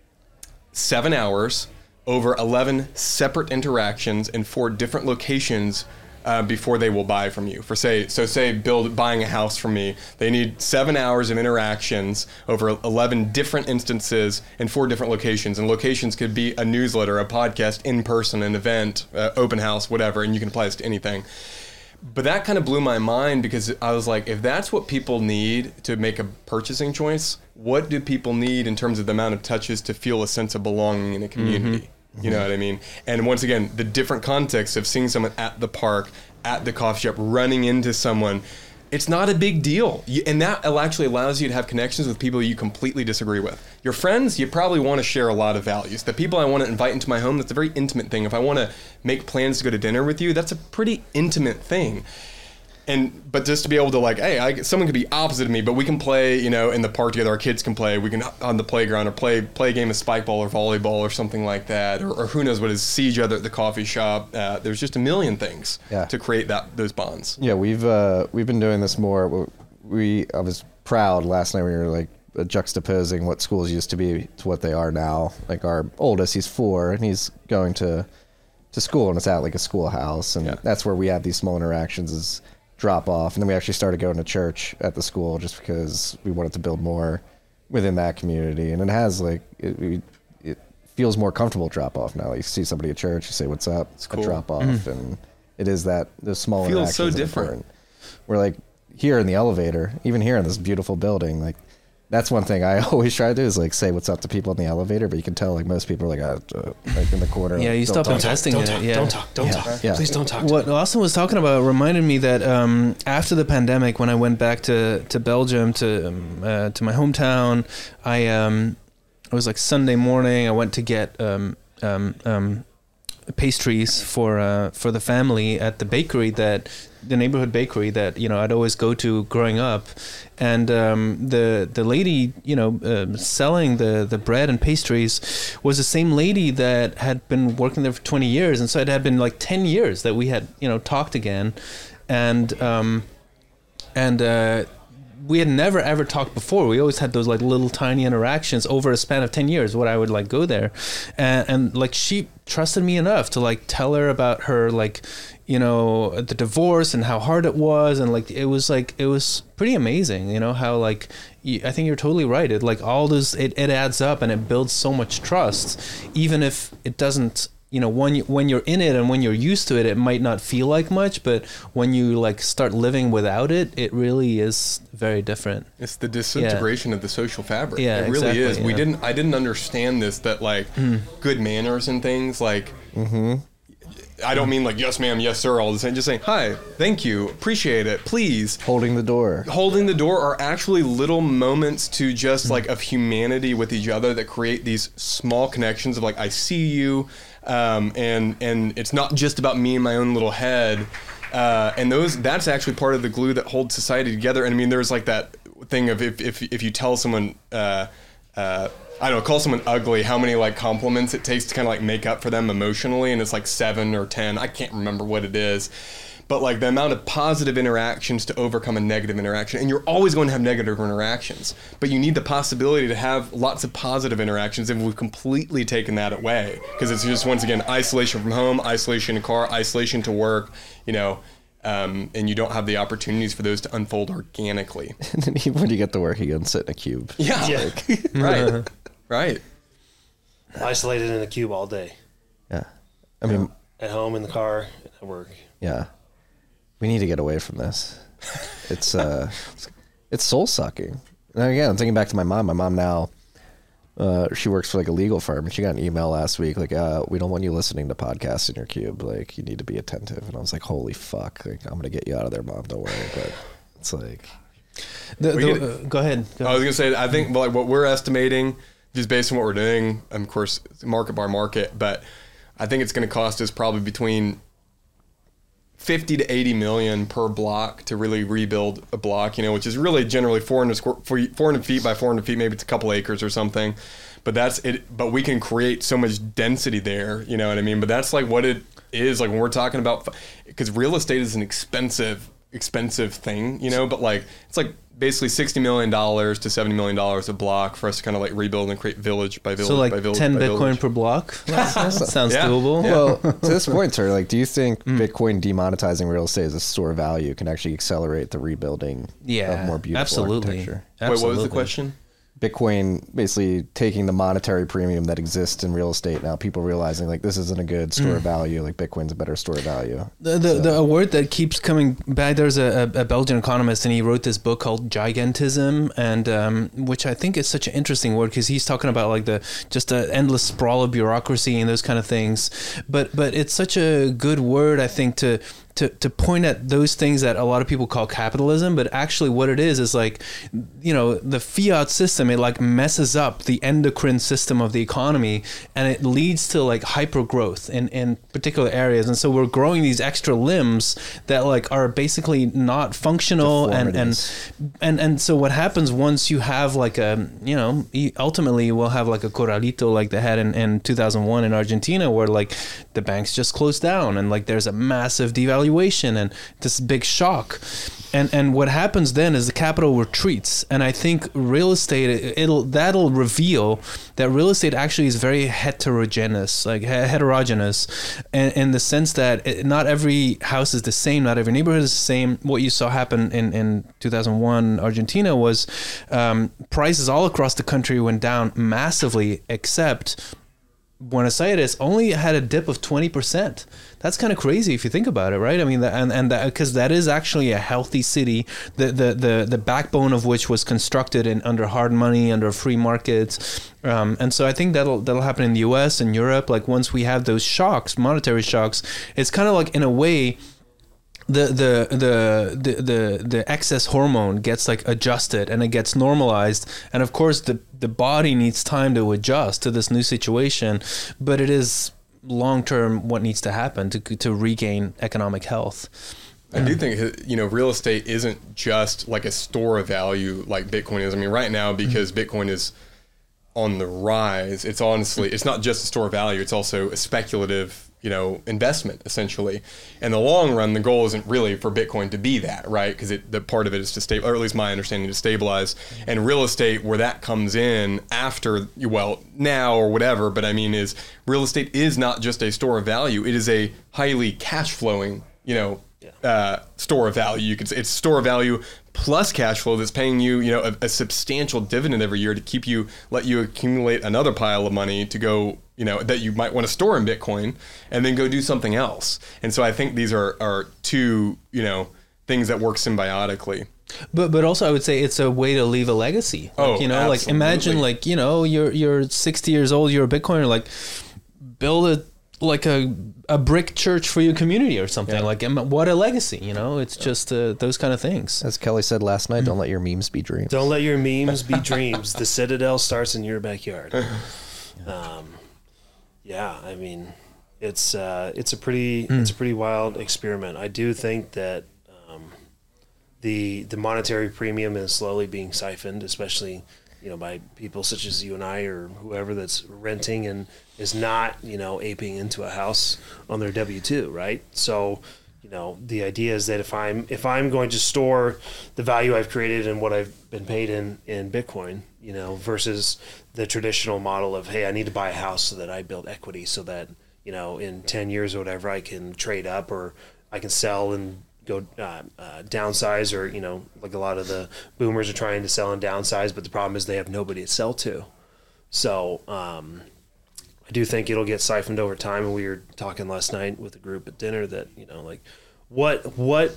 seven hours over eleven separate interactions in four different locations uh, before they will buy from you. For say, so say build buying a house from me, they need seven hours of interactions over eleven different instances in four different locations. And locations could be a newsletter, a podcast, in person, an event, uh, open house, whatever. And you can apply this to anything. But that kind of blew my mind, because I was like, if that's what people need to make a purchasing choice, what do people need in terms of the amount of touches to feel a sense of belonging in a community? Mm-hmm. You know what I mean? And once again, the different context of seeing someone at the park, at the coffee shop, running into someone, it's not a big deal. You, and that actually allows you to have connections with people you completely disagree with. Your friends, you probably want to share a lot of values. The people I want to invite into my home, that's a very intimate thing. If I want to make plans to go to dinner with you, that's a pretty intimate thing. And but just to be able to like, hey, I, someone could be opposite of me, but we can play, you know, in the park together. Our kids can play. We can on the playground or play play a game of spike ball or volleyball or something like that, or, or who knows what is, see each other at the coffee shop. Uh, there's just a million things yeah. to create that those bonds. Yeah, we've uh, we've been doing this more. We I was proud last night when we were like juxtaposing what schools used to be to what they are now. Like our oldest, he's four, and he's going to to school, and it's at like a schoolhouse, and yeah. that's where we have these small interactions. Is drop off, and then we actually started going to church at the school just because we wanted to build more within that community. And it has like it, it feels more comfortable drop off now. You see somebody at church, you say what's up, it's cool. A drop off, mm-hmm. and it is that those small feels interactions so different. Important. We're like here in the elevator, even here in this beautiful building, like that's one thing I always try to do is like say what's up to people in the elevator, but you can tell like most people are like, uh, uh, like in the corner. Yeah, like, you stop investing don't in talk, it. Yeah. Don't talk. Don't yeah. talk. Yeah. Please don't talk. What Austin was talking about reminded me that um, after the pandemic, when I went back to, to Belgium, to um, uh, to my hometown, I um, it was like Sunday morning. I went to get um, um, um, pastries for uh, for the family at the bakery that the neighborhood bakery that you know I'd always go to growing up, and um, the the lady you know uh, selling the the bread and pastries was the same lady that had been working there for twenty years, and so it had been like ten years that we had you know talked again, and um, and. Uh, we had never ever talked before. We always had those like little tiny interactions over a span of ten years when I would like go there, and, and like she trusted me enough to like tell her about her like you know the divorce and how hard it was, and like it was like it was pretty amazing, you know how like you, I think you're totally right, it like all those it, it adds up and it builds so much trust, even if it doesn't you know when you, when you're in it and when you're used to it, it might not feel like much, but when you like start living without it, it really is very different. It's the disintegration yeah. of the social fabric. Yeah, it really exactly, is. yeah. We didn't. I didn't understand this. That like mm. good manners and things like. Mm-hmm. I don't mean like yes ma'am, yes sir, all the same. Just saying hi, thank you, appreciate it, please. Holding the door. Holding the door are actually little moments to just like of humanity with each other that create these small connections of like I see you, um, and and it's not just about me and my own little head, uh, and those that's actually part of the glue that holds society together. And I mean, there's like that thing of if if if you tell someone. Uh, uh, I don't know, call someone ugly, how many like compliments it takes to kind of like make up for them emotionally, and it's like seven or ten, I can't remember what it is, but like the amount of positive interactions to overcome a negative interaction, and you're always going to have negative interactions, but you need the possibility to have lots of positive interactions, and we've completely taken that away, because it's just once again isolation from home, isolation in car, isolation to work, you know, Um, and you don't have the opportunities for those to unfold organically. And then even when you get to work, you go and sit in a cube. Yeah, Yeah. like, right, right. Isolated in a cube all day. Yeah. I mean, At home, in the car, at work. yeah. We need to get away from this. It's uh, it's soul sucking. And again, I'm thinking back to my mom. My mom now, uh, she works for like a legal firm, and she got an email last week like, uh, we don't want you listening to podcasts in your cube. Like, you need to be attentive. And I was like, holy fuck. Like, I'm going to get you out of there, Mom. Don't worry. But it's like... The, the, get, uh, go ahead. Go I was going to say, I think like what we're estimating, just based on what we're doing, and of course, market by market, but I think it's going to cost us probably between fifty to eighty million per block to really rebuild a block, you know, which is really generally four hundred square, four hundred feet by four hundred feet, maybe it's a couple acres or something. But that's it. But we can create so much density there, you know what I mean? But that's like what it is. Like when we're talking about, because real estate is an expensive, expensive thing, you know, but like, it's like basically sixty million dollars to seventy million dollars a block for us to kind of like rebuild and create village by village so like by village. ten by Bitcoin village. per block? That sounds Yeah. doable. Yeah. Well, to this point, sir, like, do you think Bitcoin demonetizing real estate as a store of value can actually accelerate the rebuilding Yeah, of more beautiful absolutely. architecture? Wait, what was the Absolutely. question? Bitcoin basically taking the monetary premium that exists in real estate now, people realizing like this isn't a good store of value, like Bitcoin's a better store of value. The, the, the a word that keeps coming back, there's a, a Belgian economist, and he wrote this book called Gigantism, and um, which I think is such an interesting word, because he's talking about like the just the endless sprawl of bureaucracy and those kind of things. But but it's such a good word, I think, to to to point at those things that a lot of people call capitalism, but actually what it is is like, you know, the fiat system, it like messes up the endocrine system of the economy, and it leads to like hyper growth in, in particular areas. And so we're growing these extra limbs that like are basically not functional, and, and Deformities. and and so what happens once you have like a, you know, you- ultimately we'll have like a corralito like they had in, in two thousand one in Argentina, where like the banks just closed down, and like there's a massive devaluation and this big shock. And and what happens then is the capital retreats. And I think real estate, it'll that'll reveal that real estate actually is very heterogeneous, like he- heterogeneous, in, in the sense that it, not every house is the same, not every neighborhood is the same. What you saw happen in, in two thousand one Argentina was um, prices all across the country went down massively, except Buenos Aires only had a dip of twenty percent. That's kind of crazy if you think about it, right? I mean, the, and and because that, that is actually a healthy city, the, the the the backbone of which was constructed in under hard money, under free markets, um, and so I think that'll that'll happen in the U S and Europe. Like once we have those shocks, monetary shocks, it's kind of like in a way, the the the the the the excess hormone gets like adjusted and it gets normalized, and of course the the body needs time to adjust to this new situation, but it is long term what needs to happen to to regain economic health. I do think, you know, real estate isn't just like a store of value like Bitcoin is. I mean, right now, because mm-hmm. Bitcoin is on the rise, it's honestly, it's not just a store of value, it's also a speculative, you know, investment essentially. In the long run, the goal isn't really for Bitcoin to be that, right? Because it, the part of it is to stabilize, or at least my understanding, to stabilize. And real estate, where that comes in after, well, now or whatever, but I mean, is real estate is not just a store of value, it is a highly cash flowing, you know, Uh, store of value. You could say it's store of value plus cash flow that's paying you, you know, a, a substantial dividend every year to keep you, let you accumulate another pile of money to go, you know, that you might want to store in Bitcoin and then go do something else. And so I think these are, are two, you know, things that work symbiotically. But but also I would say it's a way to leave a legacy. Like, oh, you know, absolutely. like imagine like, you know, you're you're sixty years old, you're a Bitcoiner, like build a like a a brick church for your community or something. Yeah. Like, what a legacy, you know? It's yeah. just uh, those kind of things. As Kelly said last night, don't let your memes be dreams. Don't let your memes be dreams. The Citadel starts in your backyard. Um, yeah, I mean, it's uh, it's a pretty mm. it's a pretty wild experiment. I do think that um, the the monetary premium is slowly being siphoned, especially, you know, by people such as you and I or whoever that's renting and is not, you know, aping into a house on their W two, right? So, you know, the idea is that if I'm if I'm going to store the value I've created and what I've been paid in in Bitcoin, you know, versus the traditional model of, hey, I need to buy a house so that I build equity so that, you know, in ten years or whatever I can trade up or I can sell and go uh, uh, downsize, or, you know, like a lot of the boomers are trying to sell and downsize, but the problem is they have nobody to sell to. So um, I do think it'll get siphoned over time. And we were talking last night with a group at dinner that, you know, like what what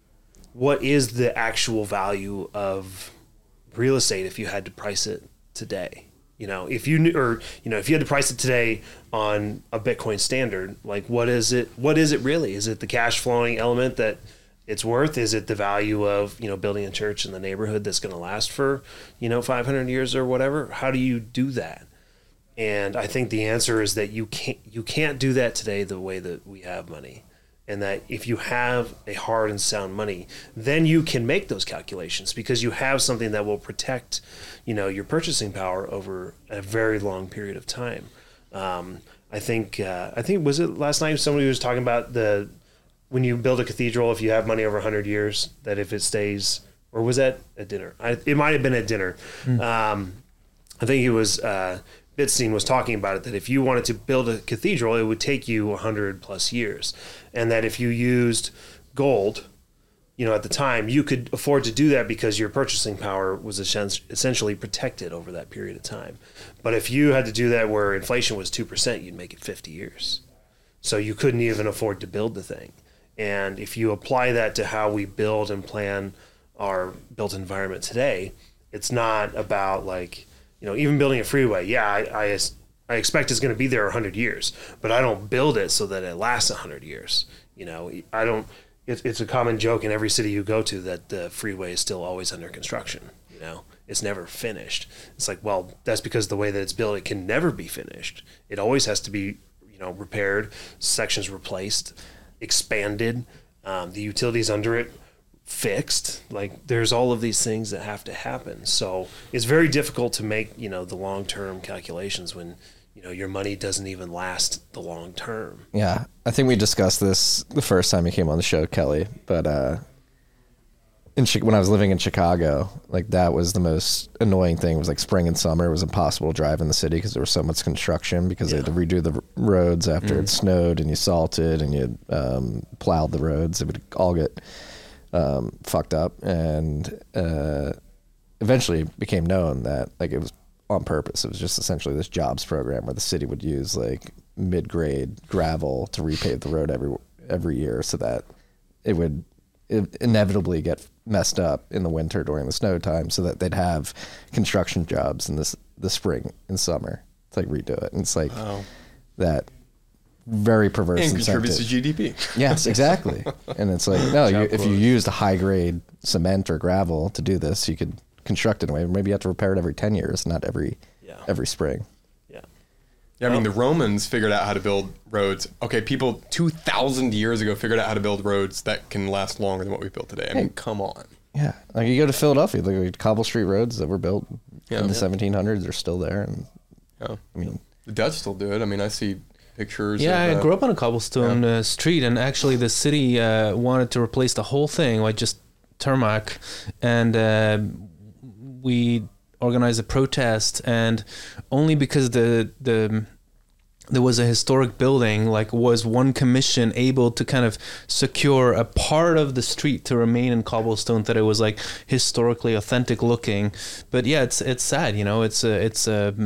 what is the actual value of real estate if you had to price it today? You know, if you knew, or, you know, if you had to price it today on a Bitcoin standard, like what is it? What is it really? Is it the cash flowing element that it's worth? Is it the value of, you know, building a church in the neighborhood that's going to last for, you know, five hundred years or whatever? How do you do that? And I think the answer is that you can't, you can't do that today the way that we have money. And that if you have a hard and sound money, then you can make those calculations because you have something that will protect, you know, your purchasing power over a very long period of time. Um, I think, uh, I think, was it last night somebody was talking about the, when you build a cathedral, if you have money over one hundred years, that if it stays, or was that at dinner? I, it might have been at dinner. Mm. Um, I think it was, uh, Bitstein was talking about it, that if you wanted to build a cathedral, it would take you one hundred plus years. And that if you used gold, you know, at the time, you could afford to do that because your purchasing power was essentially protected over that period of time. But if you had to do that where inflation was two percent, you'd make it fifty years. So you couldn't even afford to build the thing. And if you apply that to how we build and plan our built environment today, it's not about like, you know, even building a freeway. Yeah, I, I, I expect it's going to be there one hundred years, but I don't build it so that it lasts one hundred years. You know, I don't, it, it's a common joke in every city you go to that the freeway is still always under construction. You know, it's never finished. It's like, well, that's because the way that it's built, it can never be finished. It always has to be, you know, repaired, sections replaced, expanded, um, the utilities under it fixed. Like there's all of these things that have to happen. So it's very difficult to make, you know, the long-term calculations when, you know, your money doesn't even last the long term. Yeah. I think we discussed this the first time you came on the show, Kelly, but, uh, in when I was living in Chicago, like that was the most annoying thing. It was like spring and summer. It was impossible to drive in the city because there was so much construction because yeah. they had to redo the roads after mm. it snowed and you salted and you um, plowed the roads. It would all get um, fucked up. And uh, eventually it became known that like it was on purpose. It was just essentially this jobs program where the city would use like mid-grade gravel to repave the road every every year so that it would it inevitably get messed up in the winter during the snow time so that they'd have construction jobs in this the spring and summer to like redo it. And it's like wow. that very perverse and incentive. Contributes to G D P. Yes, exactly. And it's like, no, you, if you used a high grade cement or gravel to do this, you could construct it in a way. Maybe you have to repair it every ten years, not every yeah. every spring. Yeah. Yeah, I mean, the Romans figured out how to build roads. Okay, people two thousand years ago figured out how to build roads that can last longer than what we built today. I mean, come on. Yeah, like you go to Philadelphia, look at cobble street roads that were built Yeah. in the Yeah. seventeen hundreds. They're still there, and Yeah. I mean, The Dutch still do it. I mean, I see pictures. Yeah, of, I uh, grew up on a cobblestone uh, street, and actually the city uh, wanted to replace the whole thing with just tarmac, and uh, we organized a protest, and only because the the there was a historic building, like was one commission able to kind of secure a part of the street to remain in cobblestone, that it was like historically authentic looking. But yeah, it's it's sad, you know, it's a, it's a,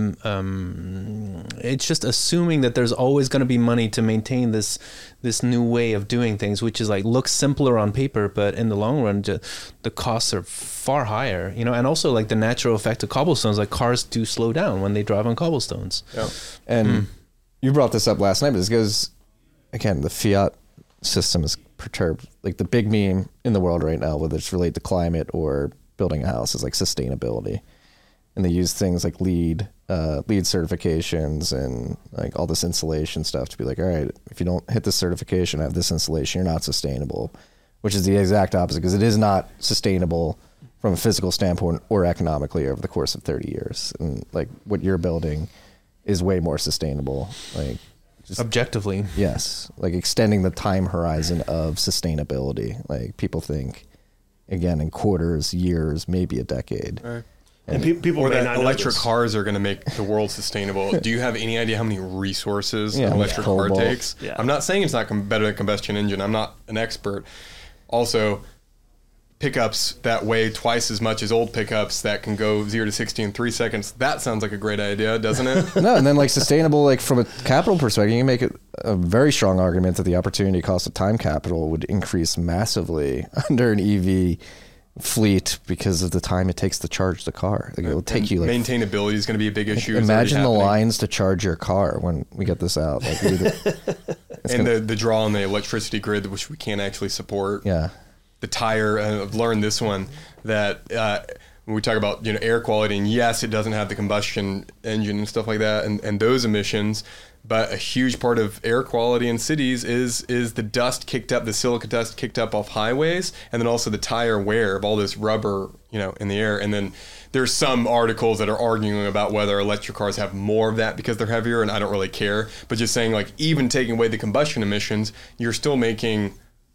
um, it's just assuming that there's always going to be money to maintain this this new way of doing things, which is like looks simpler on paper, but in the long run, just, the costs are far higher, you know, and also like the natural effect of cobblestones, like cars do slow down when they drive on cobblestones. Yeah. and Mm. you brought this up last night, but this goes again. The fiat system is perturbed. Like the big meme in the world right now, whether it's related to climate or building a house, is like sustainability, and they use things like LEED, uh, LEED certifications, and like all this insulation stuff to be like, all right, if you don't hit this certification, have this insulation, you're not sustainable, which is the exact opposite, because it is not sustainable from a physical standpoint or economically over the course of thirty years. And like what you're building is way more sustainable. Like just, Objectively. yes, like extending the time horizon of sustainability. Like people think, again, in quarters, years, maybe a decade. Right. And pe- people Or may that not know electric this. cars are going to make the world sustainable. Do you have any idea how many resources Yeah, an electric yeah. car Cobalt. takes? Yeah. I'm not saying it's not com- better than combustion engine. I'm not an expert. Also, pickups that weigh twice as much as old pickups that can go zero to sixty in three seconds. That sounds like a great idea, doesn't it? No, and then like sustainable, like from a capital perspective, you can make it a very strong argument that the opportunity cost of time capital would increase massively under an E V fleet because of the time it takes to charge the car. Like it will take you like Maintainability is going to be a big issue. It's imagine the already happening. lines to charge your car when we get this out. Like we- it's And gonna- the, the draw on the electricity grid, which we can't actually support. yeah. The tire, uh, I've learned this one, that uh, when we talk about, you know, air quality, and yes, it doesn't have the combustion engine and stuff like that, and, and those emissions, but a huge part of air quality in cities is is the dust kicked up, the silica dust kicked up off highways, and then also the tire wear of all this rubber, you know, in the air. And then there's some articles that are arguing about whether electric cars have more of that because they're heavier, and I don't really care, but just saying, like, even taking away the combustion emissions, you're still making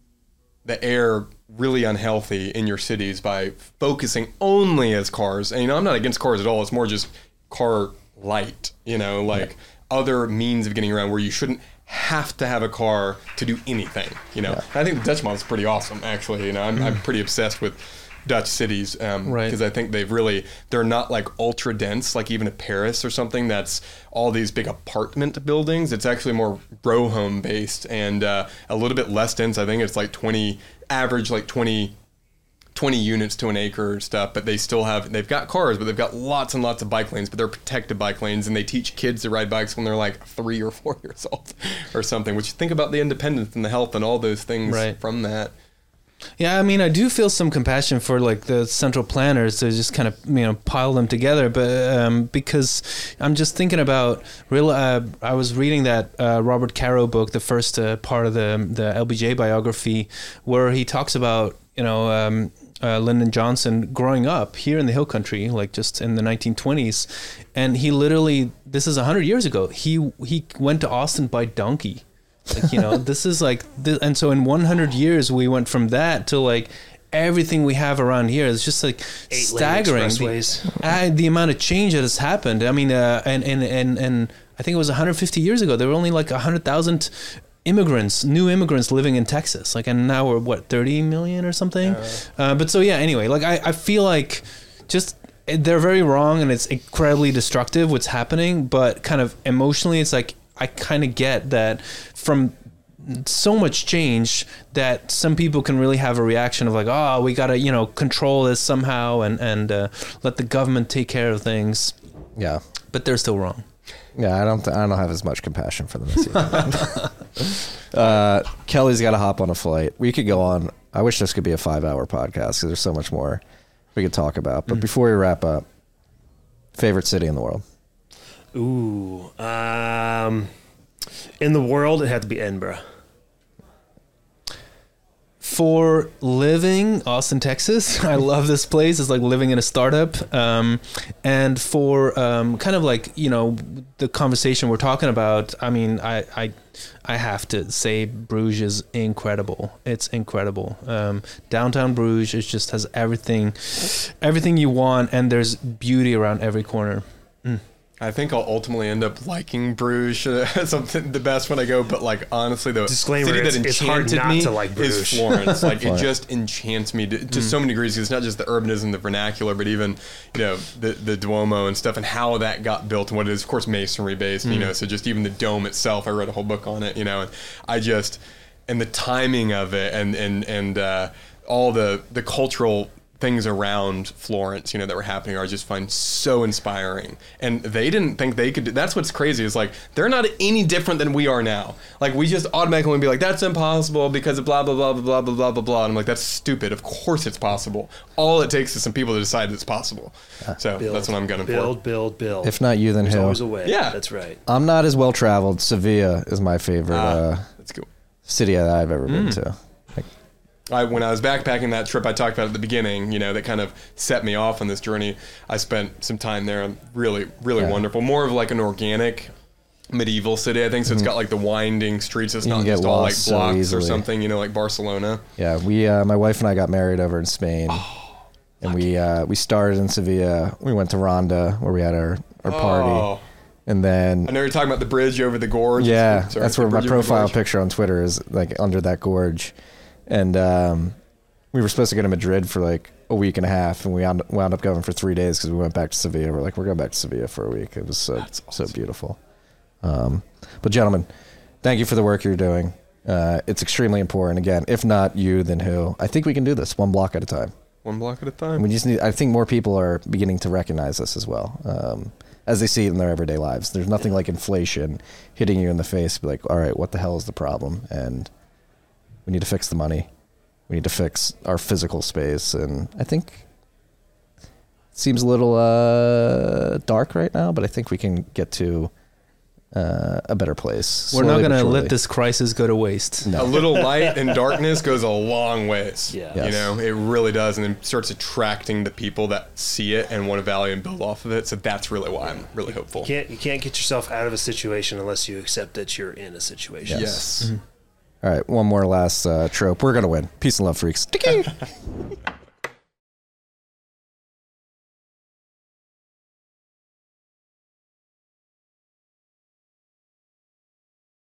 the air really unhealthy in your cities by focusing only as cars. And, you know, I'm not against cars at all. It's more just car light, you know, like yeah. other means of getting around where you shouldn't have to have a car to do anything, you know. Yeah. I think the Dutch model is pretty awesome, actually. You know, I'm, mm. I'm pretty obsessed with Dutch cities um, right. because I think they've really, they're not like ultra dense, like even a Paris or something that's all these big apartment buildings. It's actually more row home based and uh, a little bit less dense. I think it's like twenty, average like twenty, twenty units to an acre and stuff, but they still have, they've got cars, but they've got lots and lots of bike lanes, but they're protected bike lanes, and they teach kids to ride bikes when they're like three or four years old or something, which you think about the independence and the health and all those things right. from that. Yeah, I mean, I do feel some compassion for like the central planners to just kind of, you know, pile them together. But um, because I'm just thinking about real, uh, I was reading that uh, Robert Caro book, the first uh, part of the the L B J biography, where he talks about, you know, um, uh, Lyndon Johnson growing up here in the Hill Country, like just in the nineteen twenties, and he literally, this is a hundred years ago. He he went to Austin by donkey. Like, you know, this is like, this, and so in one hundred years, we went from that to like everything we have around here. It's just like Eight staggering. The, uh, the amount of change that has happened. I mean, uh, and, and, and, and I think it was one hundred fifty years ago, there were only like one hundred thousand immigrants, new immigrants living in Texas. Like, and now we're what, thirty million or something? Uh, uh, but so, yeah, anyway, like I, I feel like just, they're very wrong and it's incredibly destructive what's happening, but kind of emotionally, it's like, I kind of get that from so much change that some people can really have a reaction of like, oh, we got to, you know, control this somehow and, and uh, let the government take care of things. Yeah. But they're still wrong. Yeah, I don't th- I don't have as much compassion for them. uh, Kelly's got to hop on a flight. We could go on. I wish this could be a five-hour podcast because there's so much more we could talk about. But mm. before we wrap up, favorite city in the world? Ooh. Um, in the world, it had to be Edinburgh. For living, Austin, Texas. I love this place. It's like living in a startup. Um, and for um, kind of like, you know, the conversation we're talking about, I mean, I, I, I have to say Bruges is incredible. It's incredible. Um, downtown Bruges, it just has everything, everything you want, and there's beauty around every corner. Mm. I think I'll ultimately end up liking Bruges uh, something the best when I go, but like honestly, the Disclaimer, city that it's- it's hard enchanted not me to like Bruges. is Florence. Like it just enchants me to, to Mm. so many degrees. 'Cause it's not just the urbanism, the vernacular, but even you know the the Duomo and stuff, and how that got built and what it is. Of course, masonry based. You Mm. know, so just even the dome itself. I read a whole book on it. You know, and I just and the timing of it, and and and uh, all the the cultural things around Florence, you know, that were happening, I just find so inspiring. And they didn't think they could do, that's what's crazy, is like, they're not any different than we are now. Like, we just automatically would be like, that's impossible because of blah, blah, blah, blah, blah, blah, blah, blah, blah. And I'm like, that's stupid. Of course it's possible. All it takes is some people to decide it's possible. So Build, that's what I'm gunning build, for. Build, build, If not you, then There's who? always a way. Yeah. That's right. I'm not as well traveled. Sevilla is my favorite Ah, uh, that's cool. city that I've ever been to. Like, I, when I was backpacking that trip I talked about at the beginning, you know, that kind of set me off on this journey. I spent some time there. Really, really Yeah. wonderful. More of like an organic medieval city, I think. So it's got like the winding streets. It's You not can get just all like lost so blocks or easily. something, you know, like Barcelona. yeah, we uh, my wife and I got married over in Spain, and we uh, we started in Sevilla. We went to Ronda where we had our, our party, Oh, and then I know you're talking about the bridge over the gorge. yeah, Sorry, that's the where my bridge over the profile gorge. picture on Twitter is, like under that gorge. And um, we were supposed to go to Madrid for like a week and a half, and we wound, wound up going for three days because we went back to Sevilla. We're like, we're going back to Sevilla for a week. It was so That's awesome. so beautiful. Um, but gentlemen, thank you for the work you're doing. Uh, it's extremely important. Again, if not you, then who? I think we can do this one block at a time. One block at a time. We just need. I think more people are beginning to recognize this as well, um, as they see it in their everyday lives. There's nothing like inflation hitting you in the face. Be like, all right, what the hell is the problem? And we need to fix the money. We need to fix our physical space. And I think it seems a little uh, dark right now, but I think we can get to uh, a better place. We're not slowly but going to surely. let this crisis go to waste. No. A little light and darkness goes a long ways. Yeah. You Yes. know, it really does. And then starts attracting the people that see it and want to value and build off of it. So that's really why I'm really hopeful. You can't, you can't get yourself out of a situation unless you accept that you're in a situation. Yes. All right, one more last uh, trope. We're going to win. Peace and love, freaks.